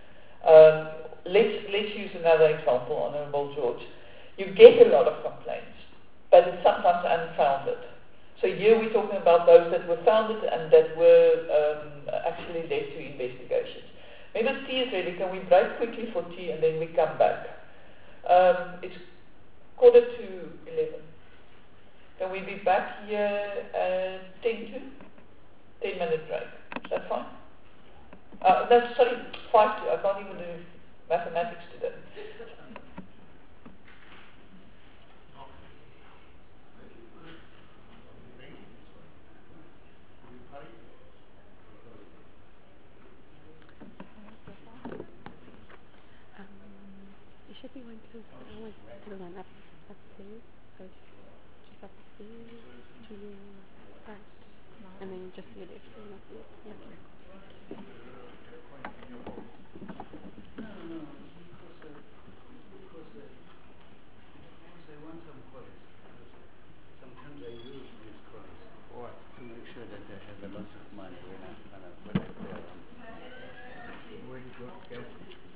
Let's use another example, Honourable George. You get a lot of complaints, but it's sometimes unfounded. So here we're talking about those that were founded and that were actually led to investigations. Maybe tea is ready. Can we break quickly for tea and then we come back? It's 11:15. Can we be back here at 10 to? 10-minute break. Is that fine? No, sorry, 5 to. I can't even do mathematics today. You should be going to the one upstairs, first, just upstairs to your right, and then just to your left, so not the yeah. They want some coins. Sometimes I use these coins to make sure that they have a lot of money when I play around. When you go get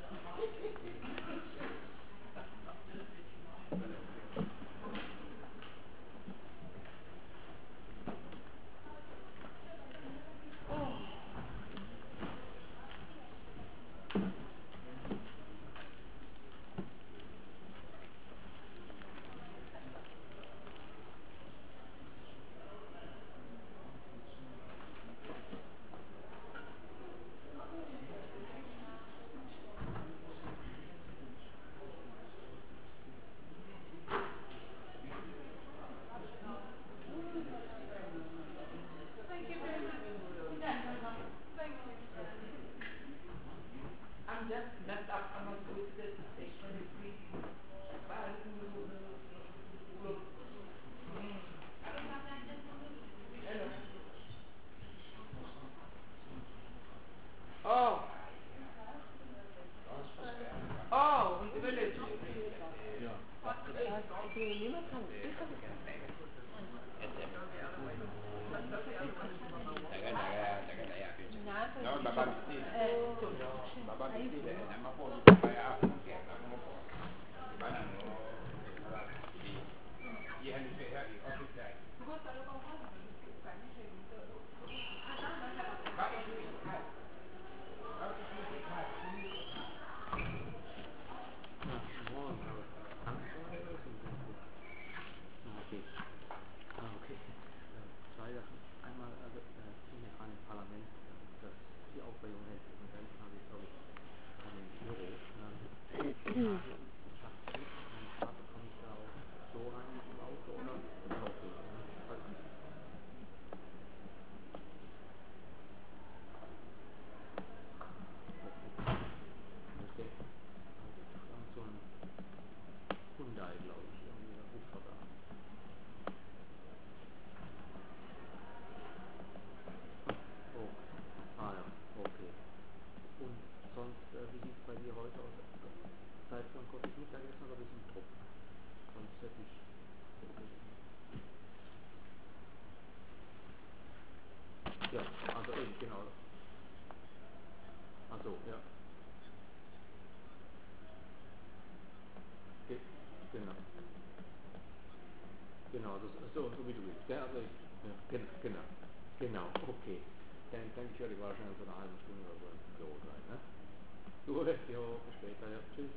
Genau, okay. Dann ich werde wahrscheinlich so eine halbe Stunde oder so im Klo sein, ne? Gut, jo, bis später, ja, tschüss.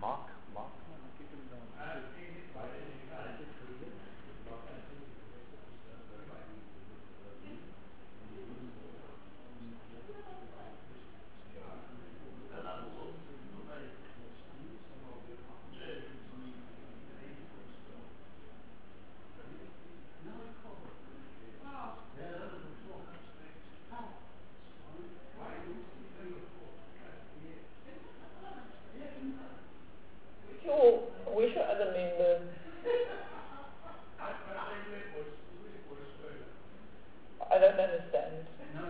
Mark. Which other member? I don't understand.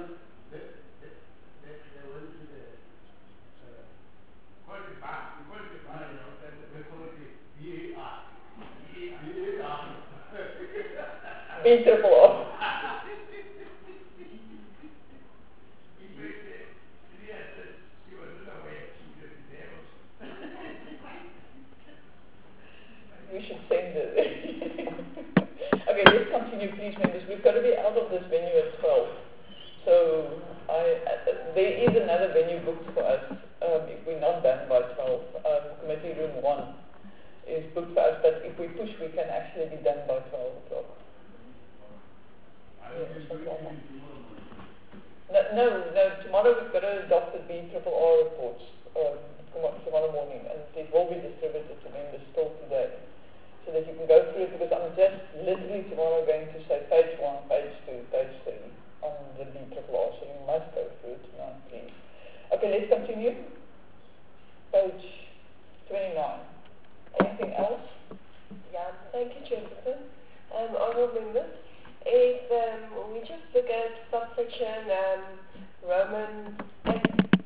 B-triple-R. We should send it. Okay, let's continue, please, members. We've got to be out of this venue at 12. So there is another venue booked for us if we're not done by 12. Committee room 1 is booked for us, but if we push, we can actually be done by 12 o'clock. No, tomorrow we've got to adopt the B-triple-R reports tomorrow morning, and it will be distributed to members still today, so that you can go through it, because I'm just literally tomorrow going to say page 1, page 2, page 3 on the B-triple-R, so you must go through it tonight, please. Okay, let's continue. Page 29. Anything else? Yeah, thank you, Chairperson. Honourable members, if we just look at subsection Roman 8,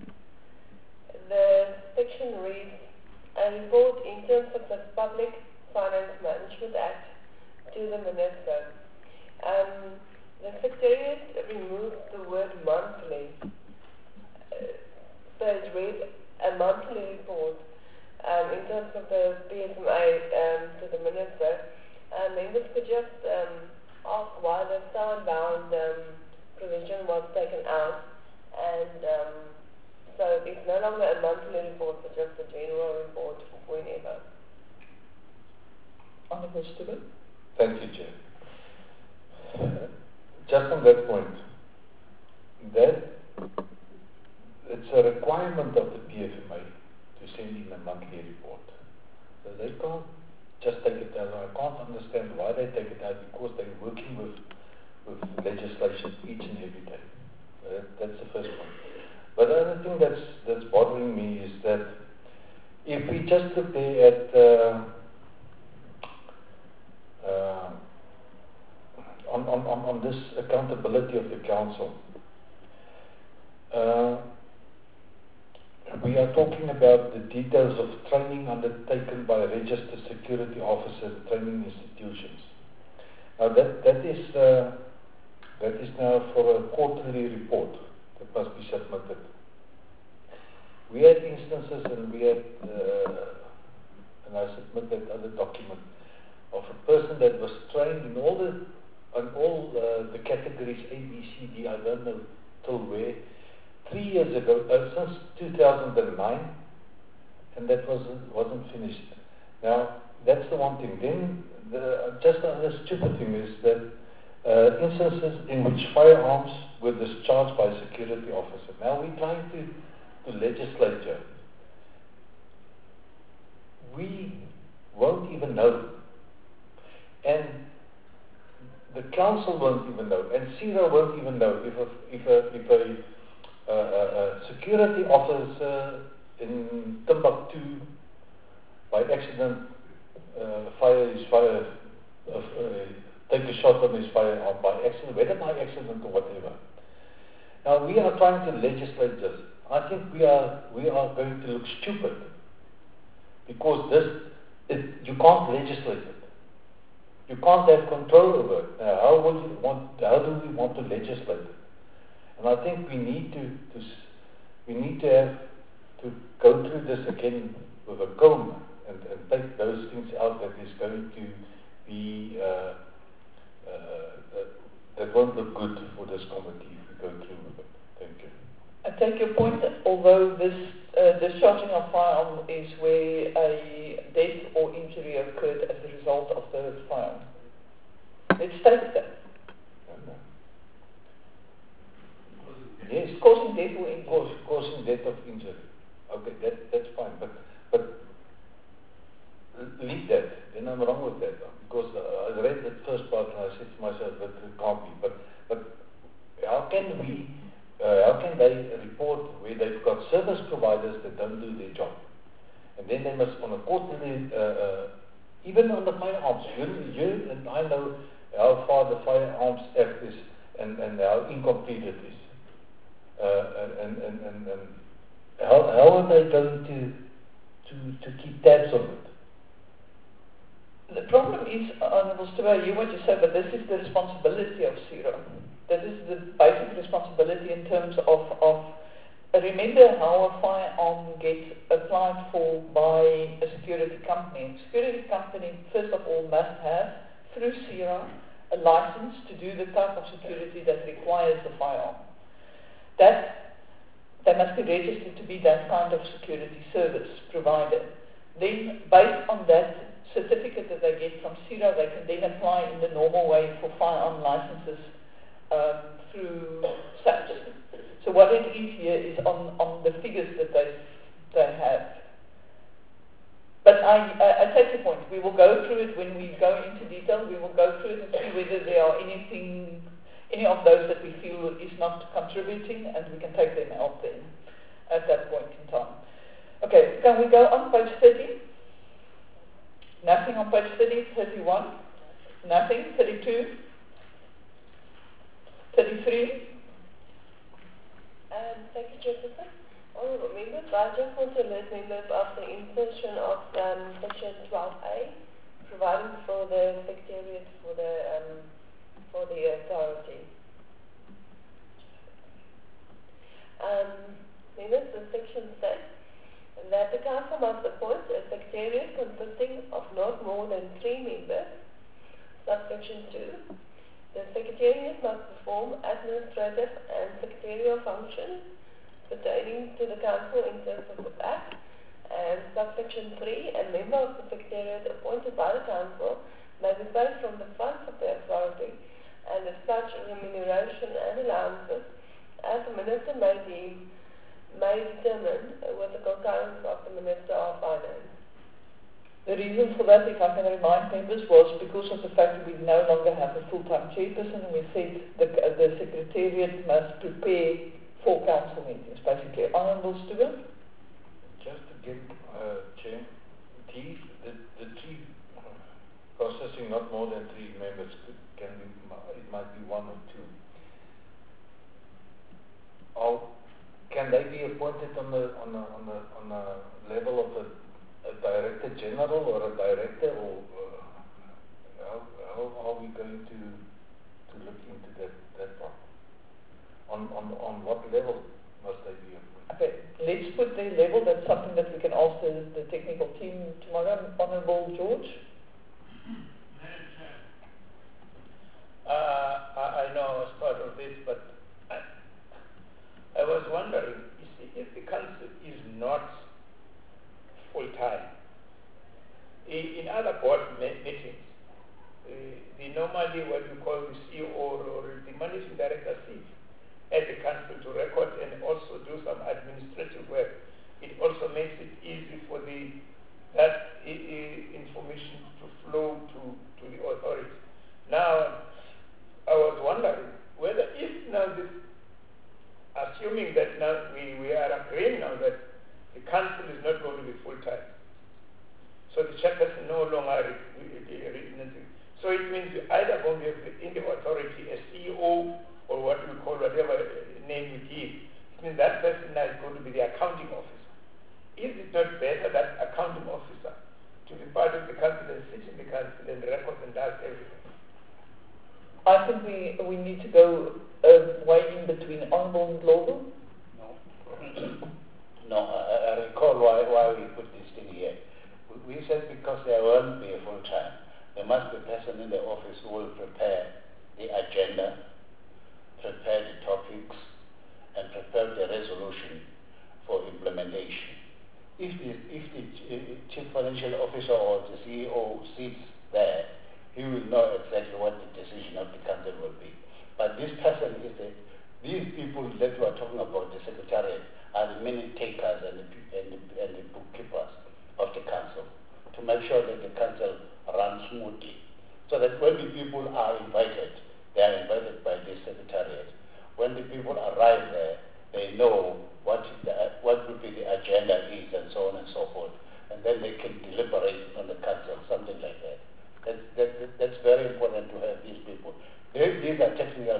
the section reads, a report in terms of the Public Finance Management Act to the Minister. The Secretariat removed the word monthly. So it reads a monthly report in terms of the PFMA to the Minister. Members could just ask why the sound-bound provision was taken out, and so it's no longer a monthly report, but just a general report whenever. Honourable Stewart? Thank you, Chair. Just on that point, that it's a requirement of the PFMA to send in a monthly report. So they can't just take it out. I can't understand why they take it out, because they're working with legislation each and every day. That's the first one. But the other thing that's bothering me is that if we just look there at on this accountability of the council, we are talking about the details of training undertaken by registered security officers at training institutions. Now that is now for a quarterly report that must be submitted. We had instances, and we had, and I submitted other document of a person that was trained in all the categories A, B, C, D. I don't know till where. 3 years ago, since 2009, and that wasn't finished. Now that's the one thing. Then just the other stupid thing is that instances in which firearms were discharged by a security officer. Now we're trying to legislature. We won't even know, and the council won't even know, and CIRA won't even know if a security officer in Timbuktu by accident take a shot on his firearm by accident, whether by accident or whatever. Now we are trying to legislate this. I think we are going to look stupid, because you can't legislate it. You can't have control over it. Now, how do we want to legislate it? And I think we need to have to go through this again with a comb and take those things out that is going to be that won't look good for this committee if we go through with it. Thank you. I take your point, although this discharging of firearm is where a death or injury occurred as a result of the firearm. It states that. Yes, Causing death or injury. causing death of injury. Okay, that's fine, but leave that. Then I'm wrong with that, because I read that first part and I said to myself that it can't be. But how can they report where they've got service providers that don't do their job, and then they must on a quarterly, even on the firearms. You and I know how far the Firearms Act is and how incomplete it is. And how are they going to keep tabs on it? The problem is, Honourable Stewart, you what you say, but this is the responsibility of CIRA. That is the basic responsibility in terms of remember how a firearm gets applied for by a security company. A security company, first of all, must have, through CIRA, a license to do the type of security that requires the firearm. That they must be registered to be that kind of security service provider. Then, based on that certificate that they get from CIRA, they can then apply in the normal way for firearm licenses through SAPS. So what it is here is on the figures that they have. But I take your point. We will go through it when we go into detail. We will go through it and see whether there are any of those that we feel is not contributing, and we can take them out then at that point in time. Okay, can we go on page 30? Nothing on page 30, 31? Nothing, 32? 33? Thank you, Jessica. Honourable members, I just want to alert members of the insertion of section 12A, providing for the secretariat for the authority. Members, the section states that the council must appoint a secretariat consisting of not more than 3 members. Subsection 2. The secretariat must perform administrative and secretarial functions pertaining to the council in terms of the Act. And subsection 3. A member of the secretariat appointed by the council may be paid from the funds of the authority, and as such remuneration and allowances as the minister may determine with the concurrence of the Minister of Finance. The reason for that, if I can remind members, was because of the fact that we no longer have a full-time chairperson, and we said the secretariat must prepare for council meetings, basically. Honourable Stewart? Just again, Chair, the 3 processing not more than 3 members it might be 1 or 2. Can they be appointed on a level of a director general or a director, or how are we going to look into that part? On what level must they be appointed? Okay, let's put the level. That's something that we can ask the technical team tomorrow. Honourable George? I know I was part of this, but I was wondering, you see, if the council is not full-time, in other board meetings, normally what we call the CEO or the managing director sits at the council to record and also do some administrative work. It also makes it easy for that information to flow to the authority. Now, I was wondering whether if now this, assuming that now we are agreeing now that the council is not going to be full-time, so the chairperson no longer so it means you're either going to have in the authority a CEO or what we call whatever name we give. It means that person now is going to be the accounting officer. Is it not better that accounting officer to be part of the council and sit in the council and record and does everything? I think we need to go way in between Honourable Ndlovu. No, I recall why we put this thing here. We said because there won't be a full time, there must be a person in the office who will prepare the agenda, prepare the topics, and and prepare the resolution for implementation. If the chief financial officer or the CEO sits there, he will know exactly what the decision of the council will be. But this person these people that we are talking about, the secretariat, are the minute takers and the bookkeepers of the council to make sure that the council runs smoothly. So that when the people are invited, they are invited by the secretariat. When the people arrive there, they know what will be the agenda is and so on and so forth. And then they can deliberate on the council, something like that. That's very important to have these people. These are technical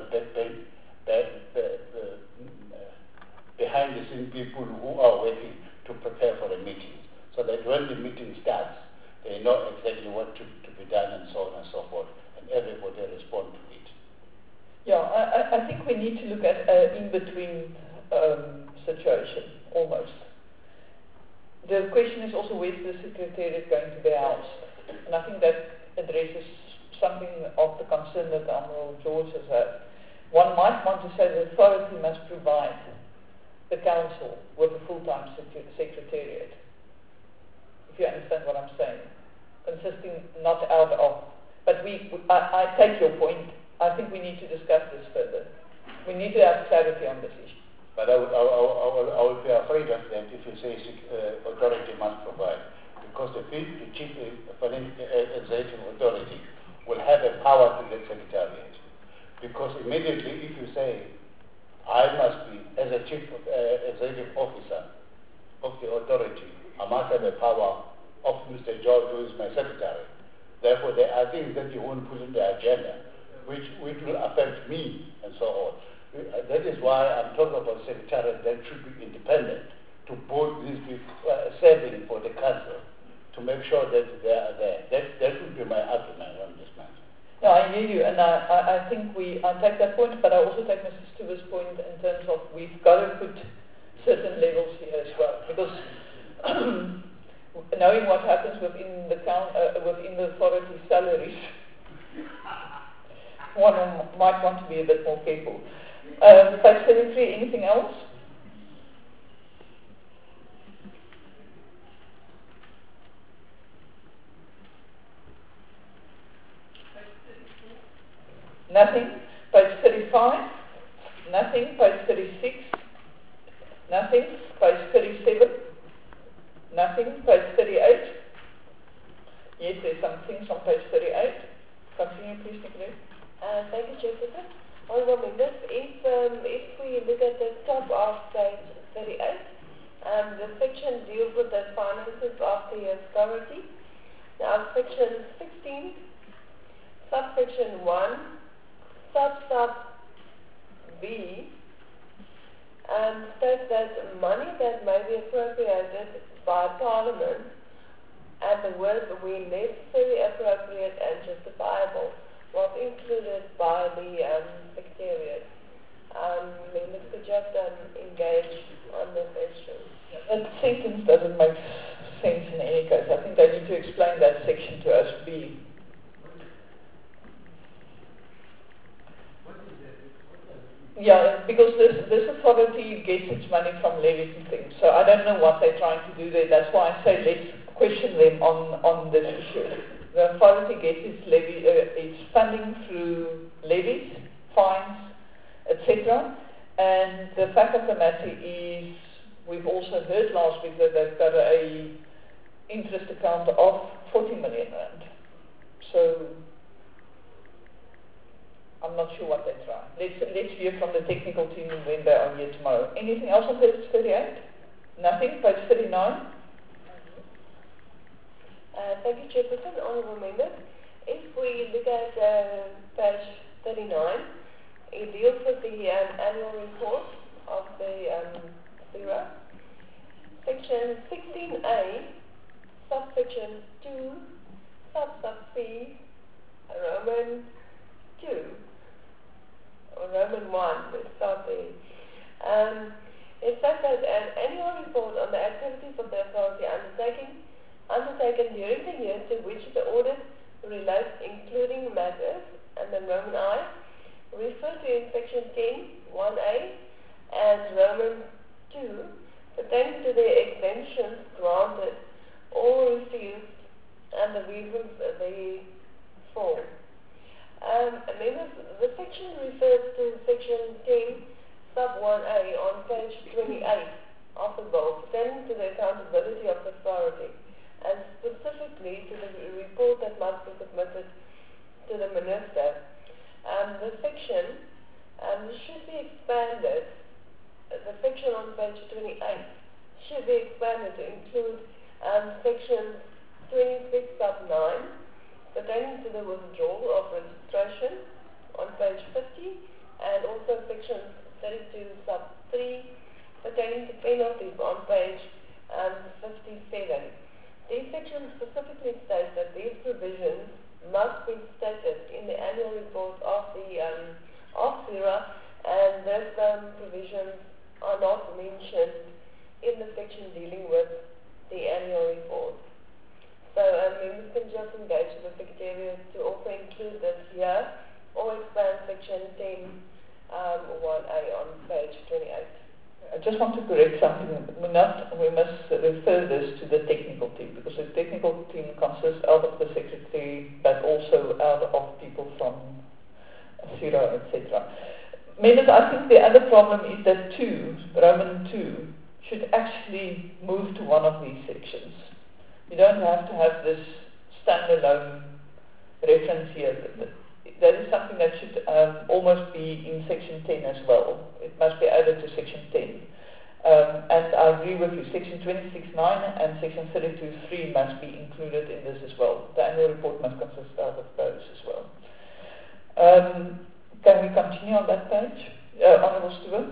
behind the scene people who are working to prepare for the meetings, so that when the meeting starts, they know exactly what to be done and so on and so forth, and everybody respond to it. Yeah, I think we need to look at in-between situation, almost. The question is also where's the secretariat going to be housed? And I think that addresses something of the concern that Honourable George has had. One might want to say the authority must provide the council with a full-time secretariat. If you understand what I'm saying. Consisting not out of... But I take your point. I think we need to discuss this further. We need to have clarity on this issue. But I would be afraid of that if you say authority must provide. Because the chief executive authority will have a power to the secretariat. Because immediately if you say, I must be, as a chief executive officer of the authority, I must have the power of Mr. George, who is my secretary. Therefore, there are things that you won't put in the agenda, which will affect me, and so on. That is why I'm talking about secretariat that should be independent to both these people serving for the council, to make sure that they are there. That would be my argument on this matter. No, I hear you, and I think I take that point, but I also take Mr. Stuart's point in terms of we've got to put certain levels here as well, because knowing what happens within the authority salaries, one might want to be a bit more careful. Page 33, anything else? Nothing. Page 35. Nothing. Page 36. Nothing. Page 37. Nothing. Page 38. Yes, there's some things on page 38. Continue, please, Nicolette. Thank you, Jessica. Honourable members, if we look at the top of page 38, the section deals with the finances of the authority. Now, section 16, subsection 1, sub B, states that money that may be appropriated by Parliament, and the word "we" necessary, appropriate and justifiable, was included by the Secretariat. Members, could you engage on this issue? That sentence doesn't make sense in any case. I think they need to explain that section to us, B. Yeah, because this authority gets its money from levies and things. So I don't know what they're trying to do there. That's why I say let's question them on this issue. The authority gets its funding through levies, fines, etc. And the fact of the matter is, we've also heard last week that they've got a interest account of 40 million rand. So I'm not sure what they're trying. Let's hear from the technical team when they are here tomorrow. Anything else on page 38? Nothing? Page 39? Thank you, Chairperson. Honourable members, if we look at page 39, it deals with the annual report of the CIRA. Section 16A, subsection 2, sub C, Roman 2, or Roman 1, let's start there. It says that an annual report on the activities of the authority undertaken during the year to which the audit relates, including matters, and then Roman I, refer to in section 10, 1A, and Roman 2 pertaining to the exemptions granted or refused and the reasons therefor. Members, the section refers to section 10 sub 1a on page 28 of the bill pertaining to the accountability of authority and specifically to the report that must be submitted to the minister. The section should be expanded, the section on page 28 should be expanded to include section 26 sub 9 pertaining to the withdrawal of registration on page 50 and also section 32 sub 3 pertaining to penalties on page 57. These sections specifically state that these provisions must be stated in the annual report of the CIRA, and those provisions are not mentioned in the section dealing with the annual report. So members can just engage with the Secretariat to also include this here or expand section 10 1a on page 28. I just want to correct something. We must refer this to the technical team because the technical team consists out of the secretary but also out of people from CIRA, etc. Members, I think the other problem is that Roman 2 should actually move to one of these sections. You don't have to have this standalone reference here. That is something that should almost be in section 10 as well. It must be added to section 10. And I agree with you, section 26.9 and section 32.3 must be included in this as well. The annual report must consist out of those as well. Can we continue on that page? Honourable Stewart?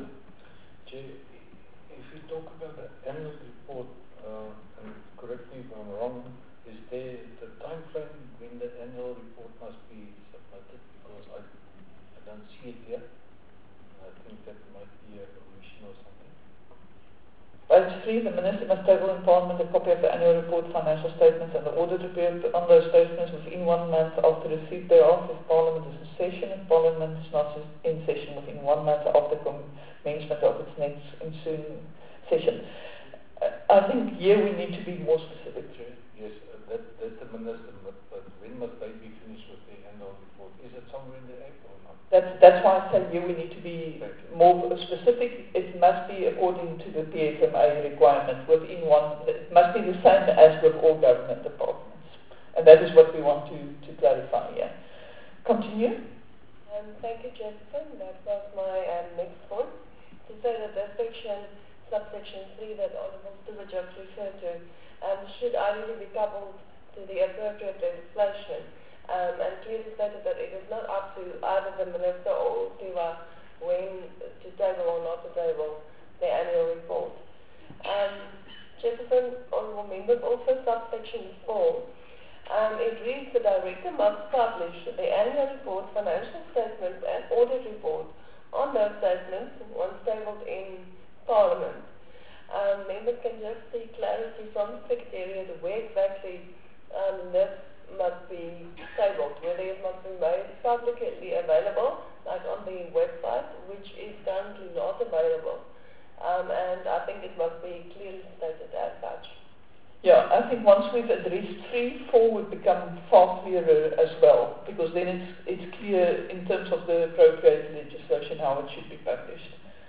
If you talk about the annual report, and correct me if I'm wrong, is there the time frame when the annual report must be submitted? Because I don't see it here. I think that might be a omission or something. Page 3, the Minister must table in Parliament a copy of the annual report, financial statements and the audit report on those statements within 1 month after receipt thereof if Parliament is in session. If Parliament is not in session within 1 month after commencement of its next ensuing session. I think here we need to be more specific. Yes, that's the Minister, but when must they be finished with the annual report? Is it somewhere in the April or not? That's why I say here we need to be more specific. It must be according to the PFMA requirement within it must be the same as with all government departments. And that is what we want to clarify here. Continue. Thank you, Jefferson. That was my next point. To say that this section, subsection 3 that Honourable Stewart just referred to, should ideally be coupled to the appropriate legislation and clearly stated that it is not up to either the Minister or CIRA when to table or not to table the annual report. Jefferson, Honourable Members, also subsection 4, it reads the Director must publish the annual report, financial statements and audit report on those statements once tabled in Parliament. Members can just see clarity from the Secretariat where exactly this must be tabled, whether it must be made publicly available, like on the website, which is currently not available. And I think it must be clearly stated as such. Yeah, I think once we've addressed 3, 4 would become far clearer as well, because then it's clear in terms of the appropriate legislation how it should be published.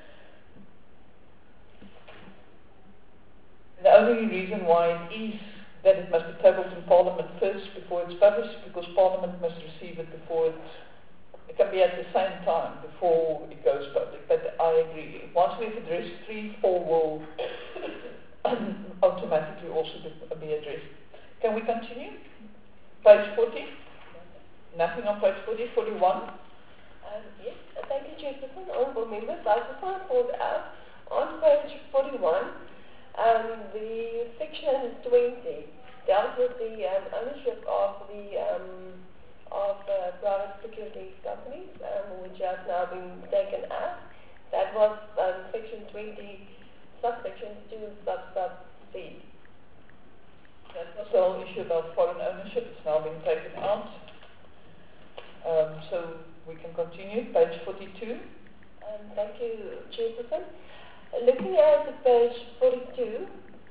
The only reason why it is that it must be tabled in Parliament first before it's published, because Parliament must receive it before it can be at the same time before it goes public. But I agree. Once we've addressed 3, 4 will automatically also be addressed. Can we continue? Page 40? Nothing on page 40, 41? Yes, thank you, Jefferson. Honourable Members, I just want to point out on page 41, the section 20 dealt with the ownership of the private securities companies, which has now been taken out. That was section 20, subsection 2, sub C. That was the whole issue about foreign ownership. It's now been taken out. So we can continue. Page 42. Thank you, Chairperson. Looking at page 42,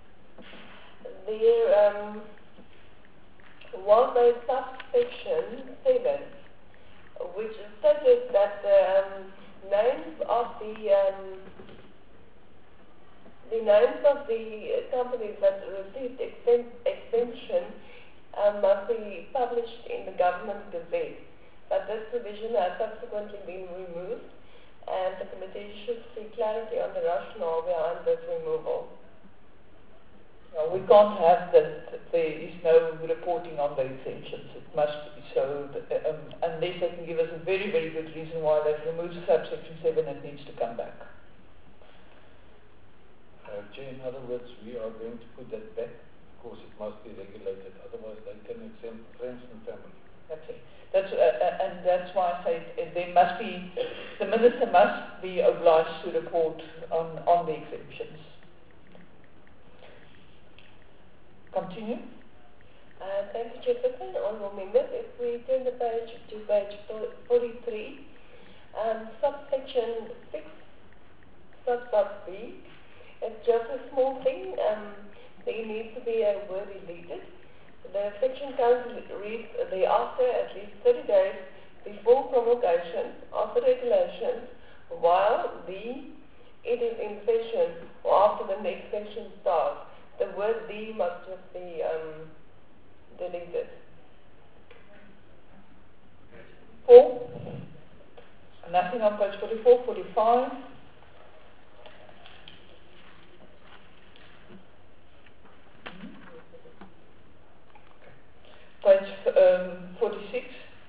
there was a subsection 7, which stated that the names of the companies that received exemption must be published in the Government Gazette. But this provision has subsequently been removed, and the committee should see clarity on the rationale behind this removal. We can't have that there is no reporting on the exemptions. It must be so, unless they can give us a very, very good reason why they've removed subsection 7, it needs to come back. Chair, in other words, we are going to put that back because it must be regulated. Otherwise, they can exempt friends and family. That's it. And that's why I say there must be, the minister must be obliged to report on the exemptions. Continue. Thank you, Chairperson. Honourable members, if we turn the page to page 43, subsection 6, sub B, it's just a small thing. There needs to be a word deleted. The section currently reads, thereafter at least 30 days before promulgation of the regulations, while it is in session or after the next session starts. The word "the" must just be deleted. 4. Nothing on page 44, 45. Page 46.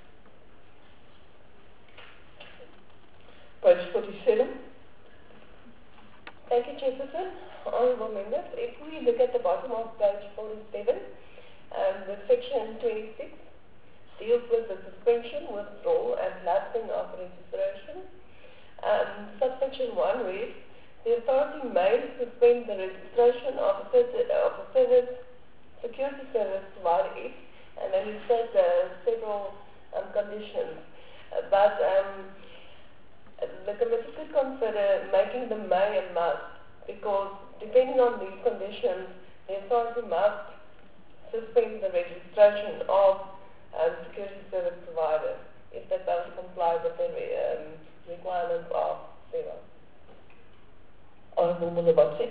Page 47. Thank you, Chairperson. Honourable members, if we look at the bottom of page 47, the section 26 deals with the suspension, withdrawal and lapsing of registration. Subsection 1 reads, the authority may suspend the registration of a security service provider if, and then it says several conditions. But the committee could consider making the may and must, because depending on these conditions, the authority must suspend the registration of security service providers if they don't comply with the requirements of SEMA. Honourable Mulabasi.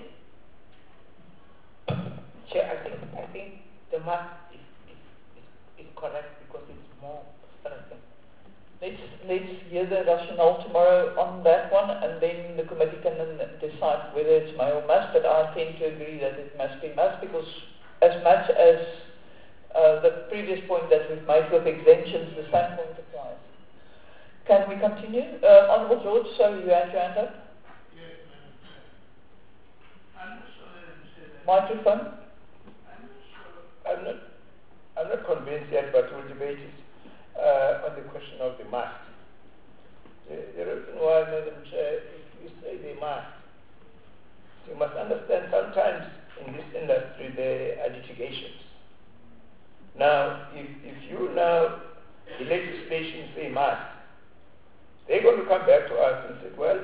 Chair, I think the must is correct because it's more certain. Let's hear the rationale tomorrow on that one, and then the committee can then decide whether it's may or must, but I tend to agree that it must be must, because as much as the previous point that we've made with exemptions, the same point applies. Can we continue? Honourable George, sorry, you had your hand up? Yes, Madam Chair. I'm not sure that I'm sure that... Microphone. I'm not sure. I'm not convinced yet, but we'll debate it. On the question of the must. The reason why, Madam Chair, if you say they must, you must understand sometimes in this industry there are litigations. Now, if you now, the legislation say must, they're going to come back to us and say, well,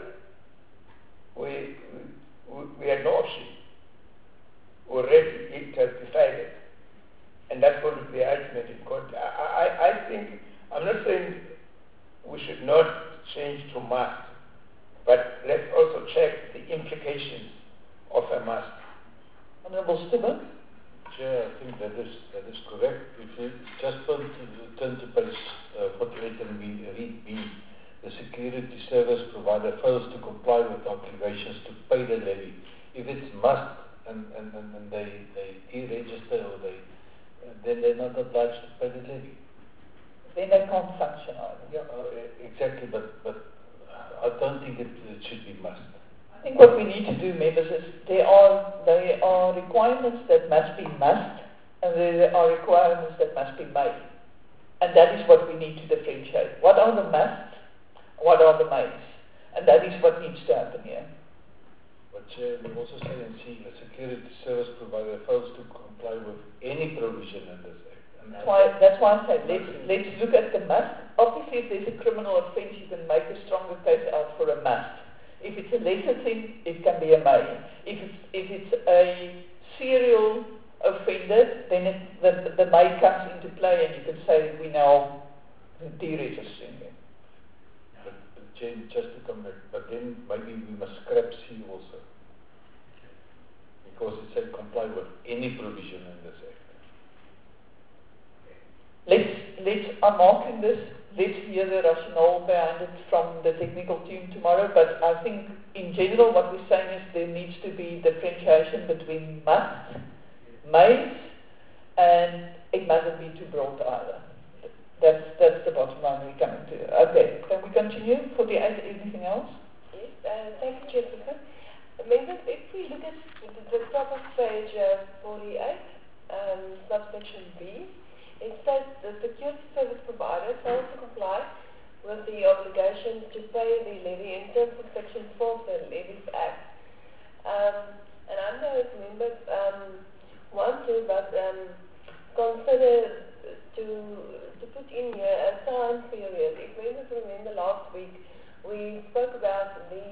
we had no option. Already it has decided. And that's going to be the ultimate in court. I think, I'm not saying we should not change to must, but let's also check the implications of a must. Honourable Stibbe. Chair, I think that is correct. If you just turn to page 48 and we read B, the security service provider fails to comply with obligations to pay the levy. If it's must and they deregister or then they're not obliged to pay the levy. Then they can't function either. Yeah, exactly, but I don't think it should be must. I think what we need to do, members, is there are requirements that must be must, and there are requirements that must be made. And that is what we need to differentiate. What are the musts? What are the mays? And that is what needs to happen here. But Chair, we also say in C, a security service provider fails to comply with any provision in this Act. That's why I said let's look at the must. Obviously, if there's a criminal offence, you can make a stronger case out for a must. If it's a lesser thing, it can be a may. If it's a serial offender, then the may comes into play, and you can say we now deregistering him. But Jane, just to come back, but then maybe we must scrap C also. Because it said comply with any provision in this act. I'm marking this. Let's hear the rationale behind it from the technical team tomorrow, but I think in general what we're saying is there needs to be differentiation between must, may, and it mustn't be too broad either. That's the bottom line we're coming to. Okay, can we continue? 48, anything else? Yes, thank you, Jessica. Members, if we look at the top of page 48, subsection B, it says the security service provider fails to comply with the obligation to pay the levy in terms of Section 4 of the Levies Act. And I know members want to, but consider to put in here a time period. If members remember last week, we spoke about the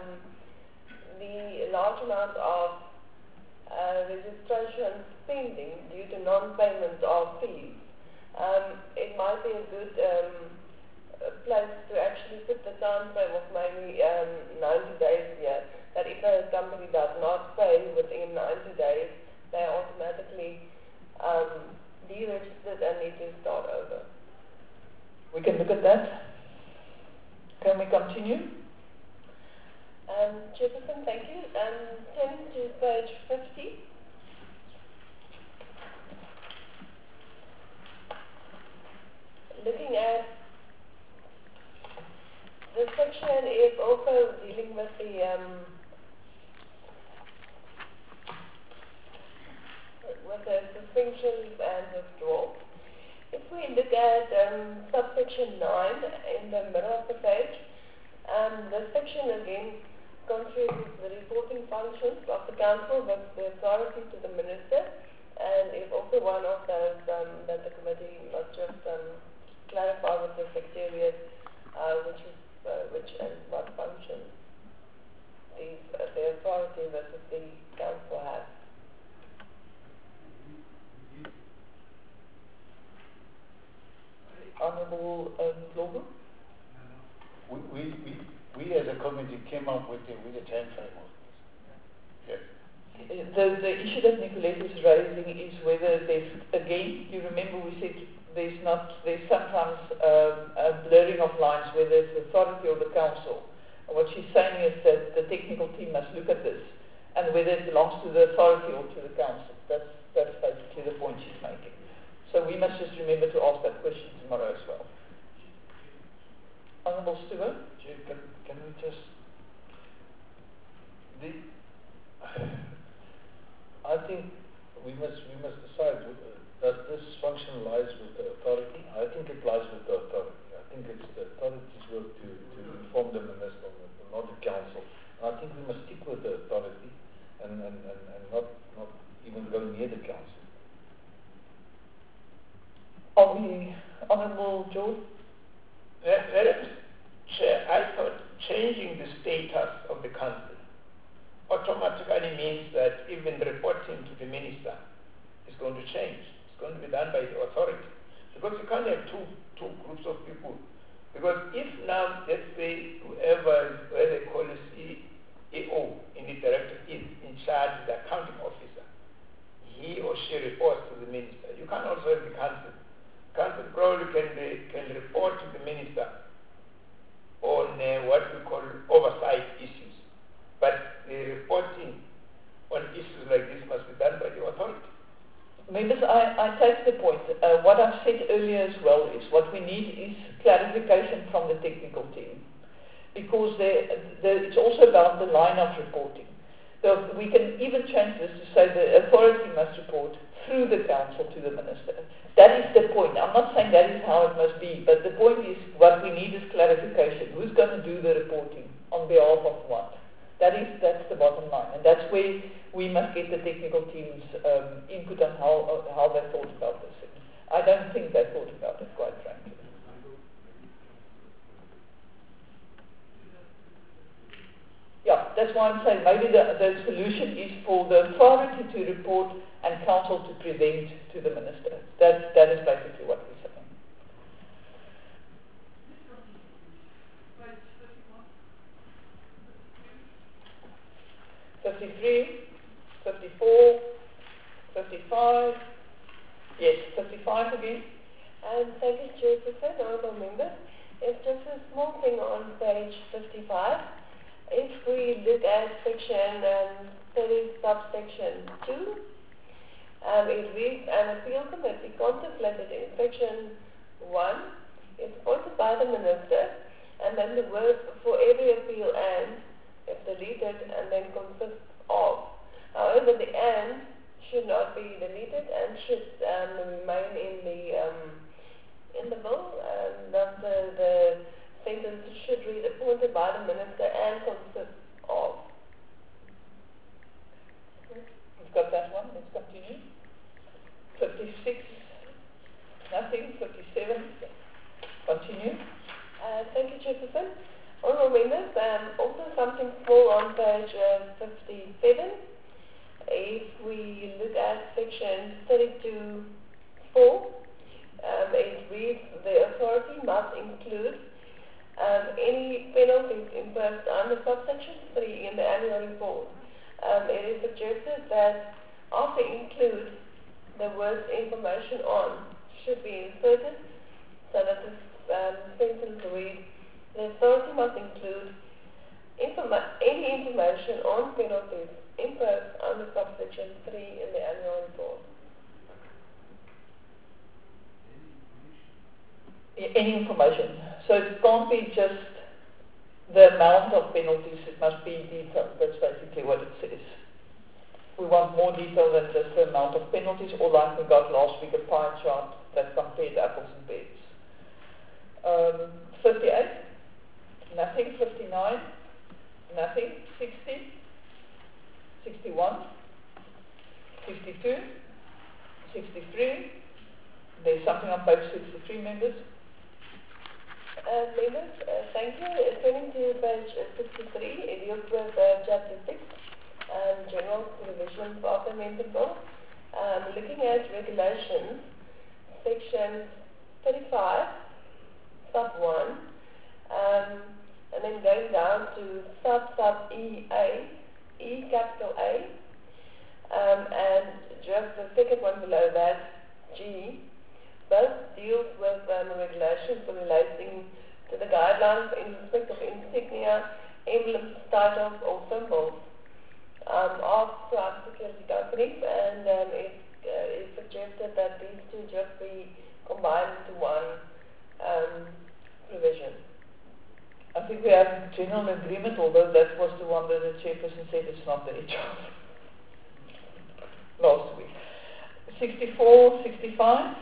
large amount of registration spending due to non-payment of fees. It might be a good place to actually put the time frame of maybe 90 days here, that if a company does not pay within 90 days, they are automatically deregistered and need to start over. We can look at that. Can we continue? Jefferson, thank you. Turning to page 50. Looking at the section is also dealing with the suspensions and withdrawal. If we look at subsection 9 in the middle of the page, the section again contributes the reporting functions of the council with the authority to the minister, and is also one of those that the committee must just clarify with the secretariat which and what functions the authority versus the council has. Honourable Glover? We as a committee came up with a time frame of this. Yes. The issue that Nicolette is raising is whether there's, again, you remember we said there's sometimes a blurring of lines, whether it's the authority or the council. And what she's saying is that the technical team must look at this, and whether it belongs to the authority or to the council. That's basically the point she's making. So we must just remember to ask that question tomorrow as well. Honourable Stewart? Can we just... I think we must decide, does this function lies with the authority? I think it lies with the authority. I think it's the authority's work to inform the minister, not the council. I think we must stick with the authority and not even go near the council. Honourable George? Chair, I thought changing the status of the council automatically means that even reporting to the minister is going to change. It's going to be done by the authority. Because you can't have two groups of people. Because if now, let's say, whoever they call a CEO in the director is in charge of the accounting officer, he or she reports to the minister. You can't also have the council. Council probably can report to the minister on what we call oversight issues. But the reporting on issues like this must be done by the authority. Members, I take the point. What I've said earlier as well is what we need is clarification from the technical team. Because it's also about the line of reporting. So we can even change this to say the authority must report through the council to the minister. That is the point. I'm not saying that is how it must be, but the point is what we need is clarification. Who's going to do the reporting on behalf of what? That's the bottom line, and that's where we must get the technical team's input on how they thought about this. I don't think they thought about it, quite frankly. that's why I'm saying maybe the solution is for the authority to report and council to present to the minister. That is basically what we're saying. Page 53, 54, 55, yes, 55 again. And thank you, Chairperson, honourable members. It's just a small thing on page 55. If we look at section 30, subsection 2, it reads, an appeal committee contemplated in section 1 is appointed by the minister, and then the word for every appeal and, if deleted, and then consists of. However, the and should not be deleted and should remain in the bill. Thus the sentence should read appointed by the minister and consists of. We've got that one. Let's continue. 56, nothing. 57, continue. Thank you, Chairperson. Honourable members, also something small on page 57. If we look at section 32(4), it reads, the authority must include any penalties imposed under subsection 3 in the annual report. It is suggested that after include, the words information on should be inserted so that the sentence reads, the authority must include any information on penalties imposed under subsection 3 in the annual report. Any information. So it can't be just the amount of penalties, it must be detailed. That's basically what it says. We want more detail than just the amount of penalties, or like we got last week, a pie chart that compared apples and pears. 58, nothing. 59, nothing. 60, 61, 62, 63. There's something on page 63, members. Members, thank you. Turning to page 63, it deals with chapter 6, general provisions of the amendment bill. Looking at regulations, section 35, sub 1, and then going down to sub EA, E capital A, and just the second one below that, G, both deals with regulations relating to the guidelines in respect of insignia, emblems, titles, or symbols of private security companies, and it is suggested that these two just be combined into one provision. I think we have general agreement, although that was the one that the chairperson said it's not their job last week. 64, 65,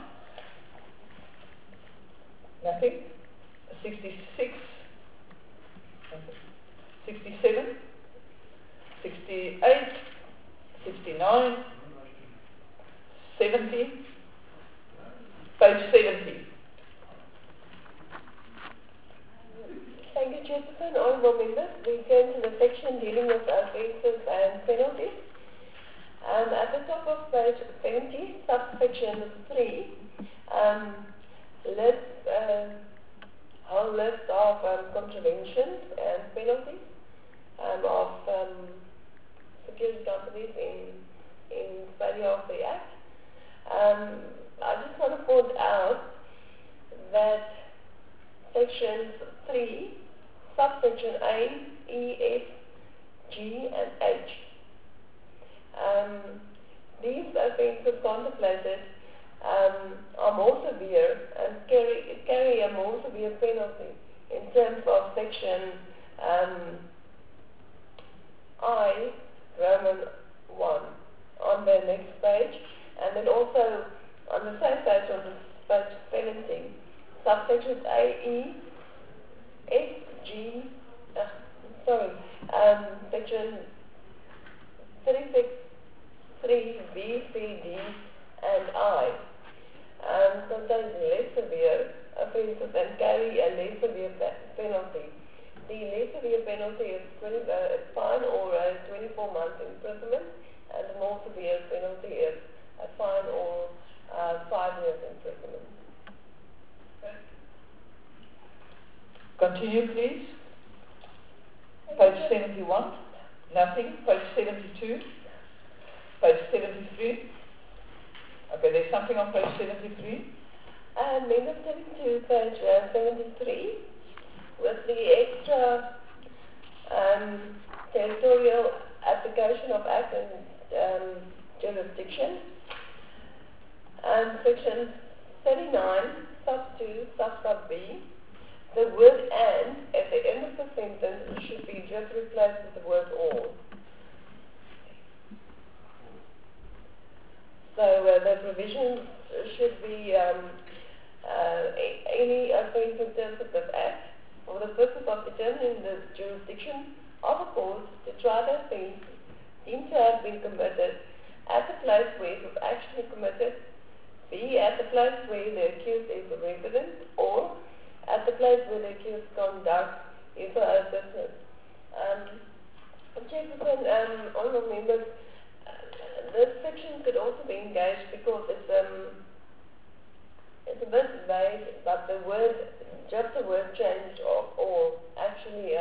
nothing. 66, nothing. 67, 68, 69, 70, page 70. Thank you, Chairperson. Honourable members, we turn to the section dealing with offences and penalties. At the top of page 70, subsection 3, lists a whole list of contraventions and penalties of security companies in failure of the Act. I just want to point out that sections 3, subsection A, E, F, G, and H. These offences contemplated are more severe and carry a more severe penalty in terms of section I, Roman 1, on the next page, and then also on the same page, on page 17, subsections A, E, F, G, section 36, 3, B, C, D, and I, contain less severe offences and carry a less severe penalty the less severe penalty is a fine or a 24 months imprisonment, and the more severe penalty is a fine or 5 years imprisonment. Continue, please. Page 71. Nothing. Page 72. Page 73. Okay, there's something on page 73. Amendment 72, page 73, with the extra territorial application of act and jurisdiction. Section 39, sub 2, sub B. The word "and" at the end of the sentence should be just replaced with the word "or." So the provisions should be any offence in terms of this Act for the purpose of determining the jurisdiction of a court to try the offence deemed to have been committed at the place where it was actually committed, B, at the place where the accused is a resident, or at the place where the accused conduct is her own business. Chairperson, honourable members, this section could also be engaged because it's a bit vague, but the word, just the word change or actually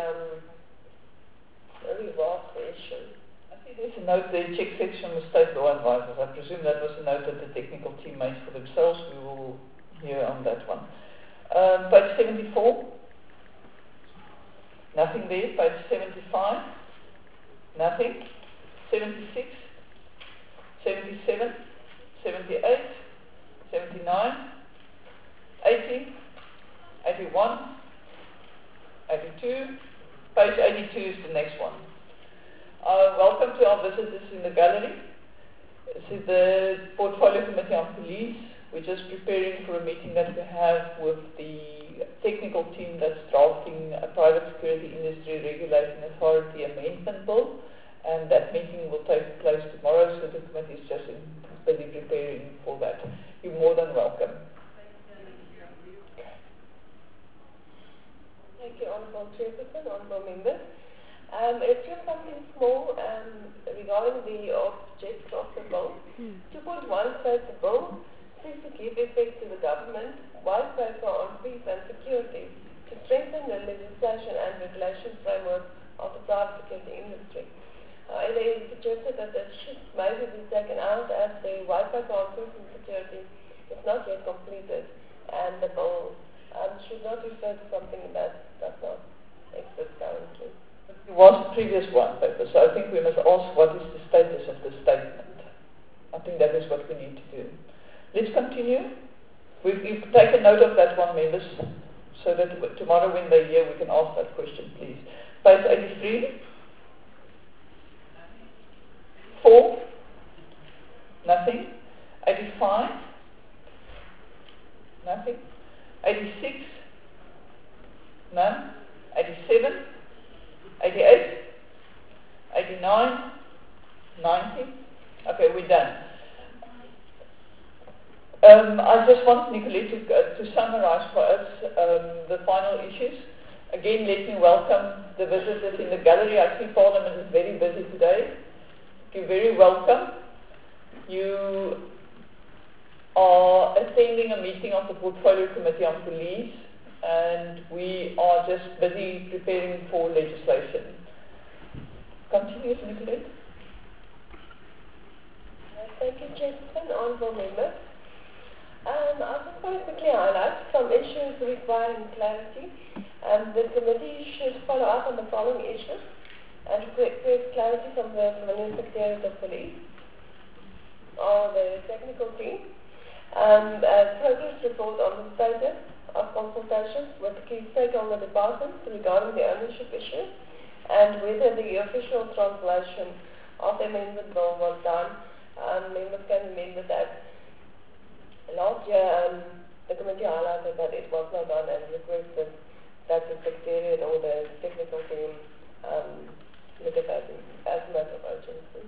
revolves the issue. I see there's a note there, check section with state law advisors. I presume that was a note that the technical team made for themselves. We will hear on that one. Page 74. Nothing there. Page 75. Nothing. 76. 77. 78. 79. 80, 81, 82, page 82 is the next one. Welcome to our visitors in the gallery. This is the Portfolio Committee on Police. We're just preparing for a meeting that we have with the technical team that's drafting a Private Security Industry Regulating Authority Amendment Bill, and that meeting will take place tomorrow, so the committee is just busy preparing for that. You're more than welcome. Thank you, Honourable Chairperson, Honourable Members. It's just something small regarding the objects of the bill. 2.1 says the bill seeks to give effect to the government white paper on peace and security to strengthen the legislation and regulation framework of the private security industry. It is suggested that this should maybe be taken out as the white paper on peace and security is not yet completed, and the bill should not refer to something that does not exist currently. It was the previous white paper, so I think we must ask what is the status of the statement. I think that is what we need to do. Let's continue. We've taken note of that one, members, so that tomorrow when they're here we can ask that question, please. Page 83. 4. Nothing. 85. Nothing. 86. None. 87. 88. 89. 90. Okay, we're done. I just want Nicolette to summarize for us the final issues. Again, let me welcome the visitors in the gallery. I see Parliament is very busy today. You're very welcome. You are attending a meeting of the Portfolio Committee on Police, and we are just busy preparing for legislation. Continue, Nicolette. Thank you, Chairperson, Honourable Members. I just want to quickly highlight some issues requiring clarity. The committee should follow up on the following issues and request clarity from the Permanent Secretariat of Police or the technical team. Progress report on the status of consultations with key stakeholder departments regarding the ownership issue and whether the official translation of the amendment bill was done. Members can remember that last year the committee highlighted that it was not done and requested that the Secretariat or the technical team look at that as a matter of urgency.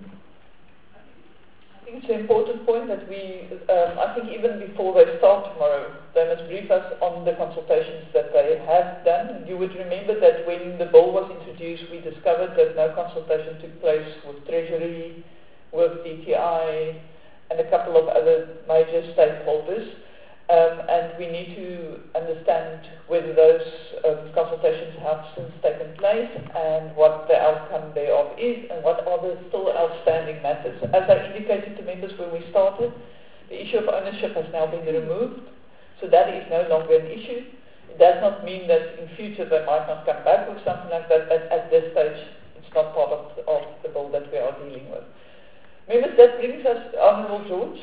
I think it's an important point that I think even before they start tomorrow, they must brief us on the consultations that they have done. You would remember that when the bill was introduced, we discovered that no consultation took place with Treasury, with DTI, and a couple of other major stakeholders. And we need to understand whether those consultations have since taken place and what the outcome thereof is and what are the still outstanding matters. As I indicated to members when we started, the issue of ownership has now been removed, so that is no longer an issue. It does not mean that in future they might not come back with something like that, but at this stage it's not part of the bill that we are dealing with. Members, that brings us, Honourable George.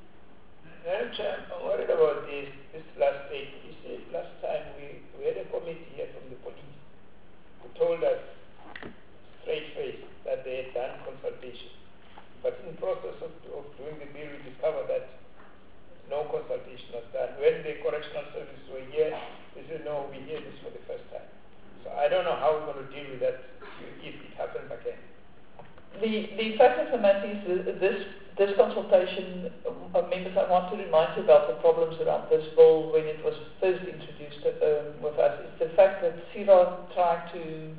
Madam Chair, I'm worried about this last week. You said last time we had a committee here from the police who told us straight face that they had done consultation. But in the process of doing the bill, we discovered that no consultation was done. When the correctional services were here, they said, no, we hear this for the first time. So I don't know how we're going to deal with that if it happens again. The fact of the matter is this consultation, members, I want to remind you about the problems around this bill when it was first introduced with us. It's the fact that CIRA tried to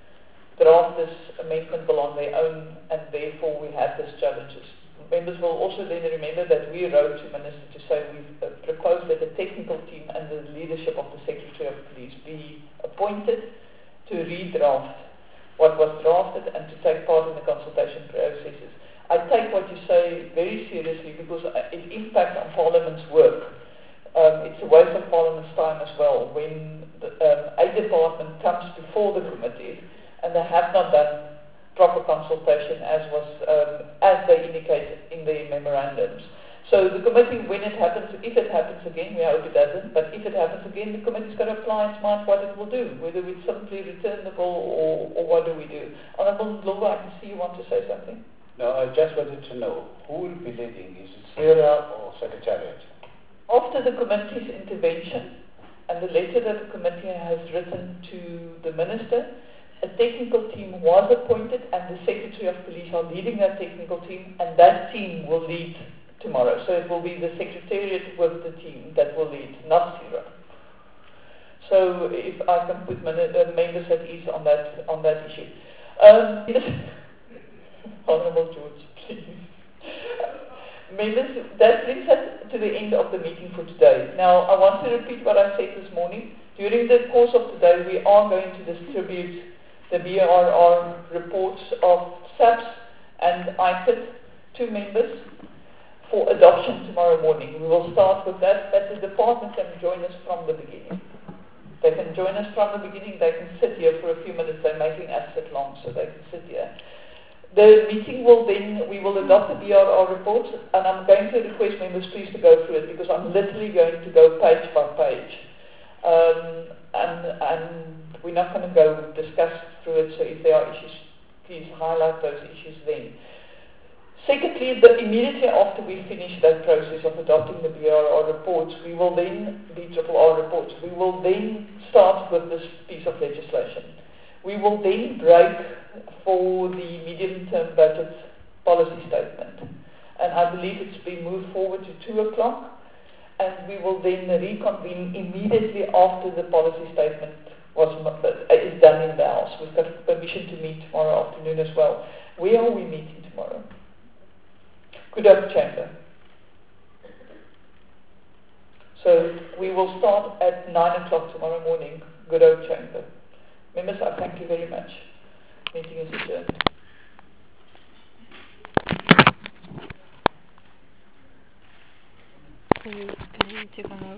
draft this amendment bill on their own, and therefore we had these challenges. Members will also then remember that we wrote to Minister to say we've proposed that the technical team and the leadership of the Secretary of Police be appointed to redraft what was drafted and to take part in the consultation processes. I take what you say very seriously because it impacts on Parliament's work. It's a waste of Parliament's time as well when a department comes before the committee and they have not done proper consultation as they indicate in their memorandums. So the committee, when it happens, if it happens again, we hope it doesn't, but if it happens again, the committee's got to apply its mind what it will do, whether we simply return the bill or what do we do. Honourable Ndlovu, I can see you want to say something. No, I just wanted to know, who will be leading? Is it CIRA or Secretariat? After the committee's intervention and the letter that the committee has written to the Minister, a technical team was appointed and the Secretary of Police are leading that technical team, and that team will lead tomorrow. So it will be the Secretariat with the team that will lead, not CIRA. So if I can put members at ease on that issue. Honourable George, please. Members, that brings us to the end of the meeting for today. Now, I want to repeat what I said this morning. During the course of today, we are going to distribute the BRR reports of SAPS and ICIT to members for adoption tomorrow morning. We will start with that, but the department can join us from the beginning. They can join us from the beginning. They can sit here for a few minutes. They're making us sit long, so they can sit here. The meeting will then, we will adopt the BRR reports, and I'm going to request members please to go through it because I'm literally going to go page by page. And we're not going to go discuss through it, so if there are issues, please highlight those issues then. Secondly, immediately after we finish that process of adopting the BRR reports, we will then, BRR reports, we will then start with this piece of legislation. We will then break for the medium-term budget policy statement. And I believe it's been moved forward to 2 o'clock. And we will then reconvene immediately after the policy statement is done in the House. We've got permission to meet tomorrow afternoon as well. Where are we meeting tomorrow? Good Hope Chamber. So we will start at 9 o'clock tomorrow morning, Good Hope Chamber. Members, I thank you very much. Meeting is adjourned.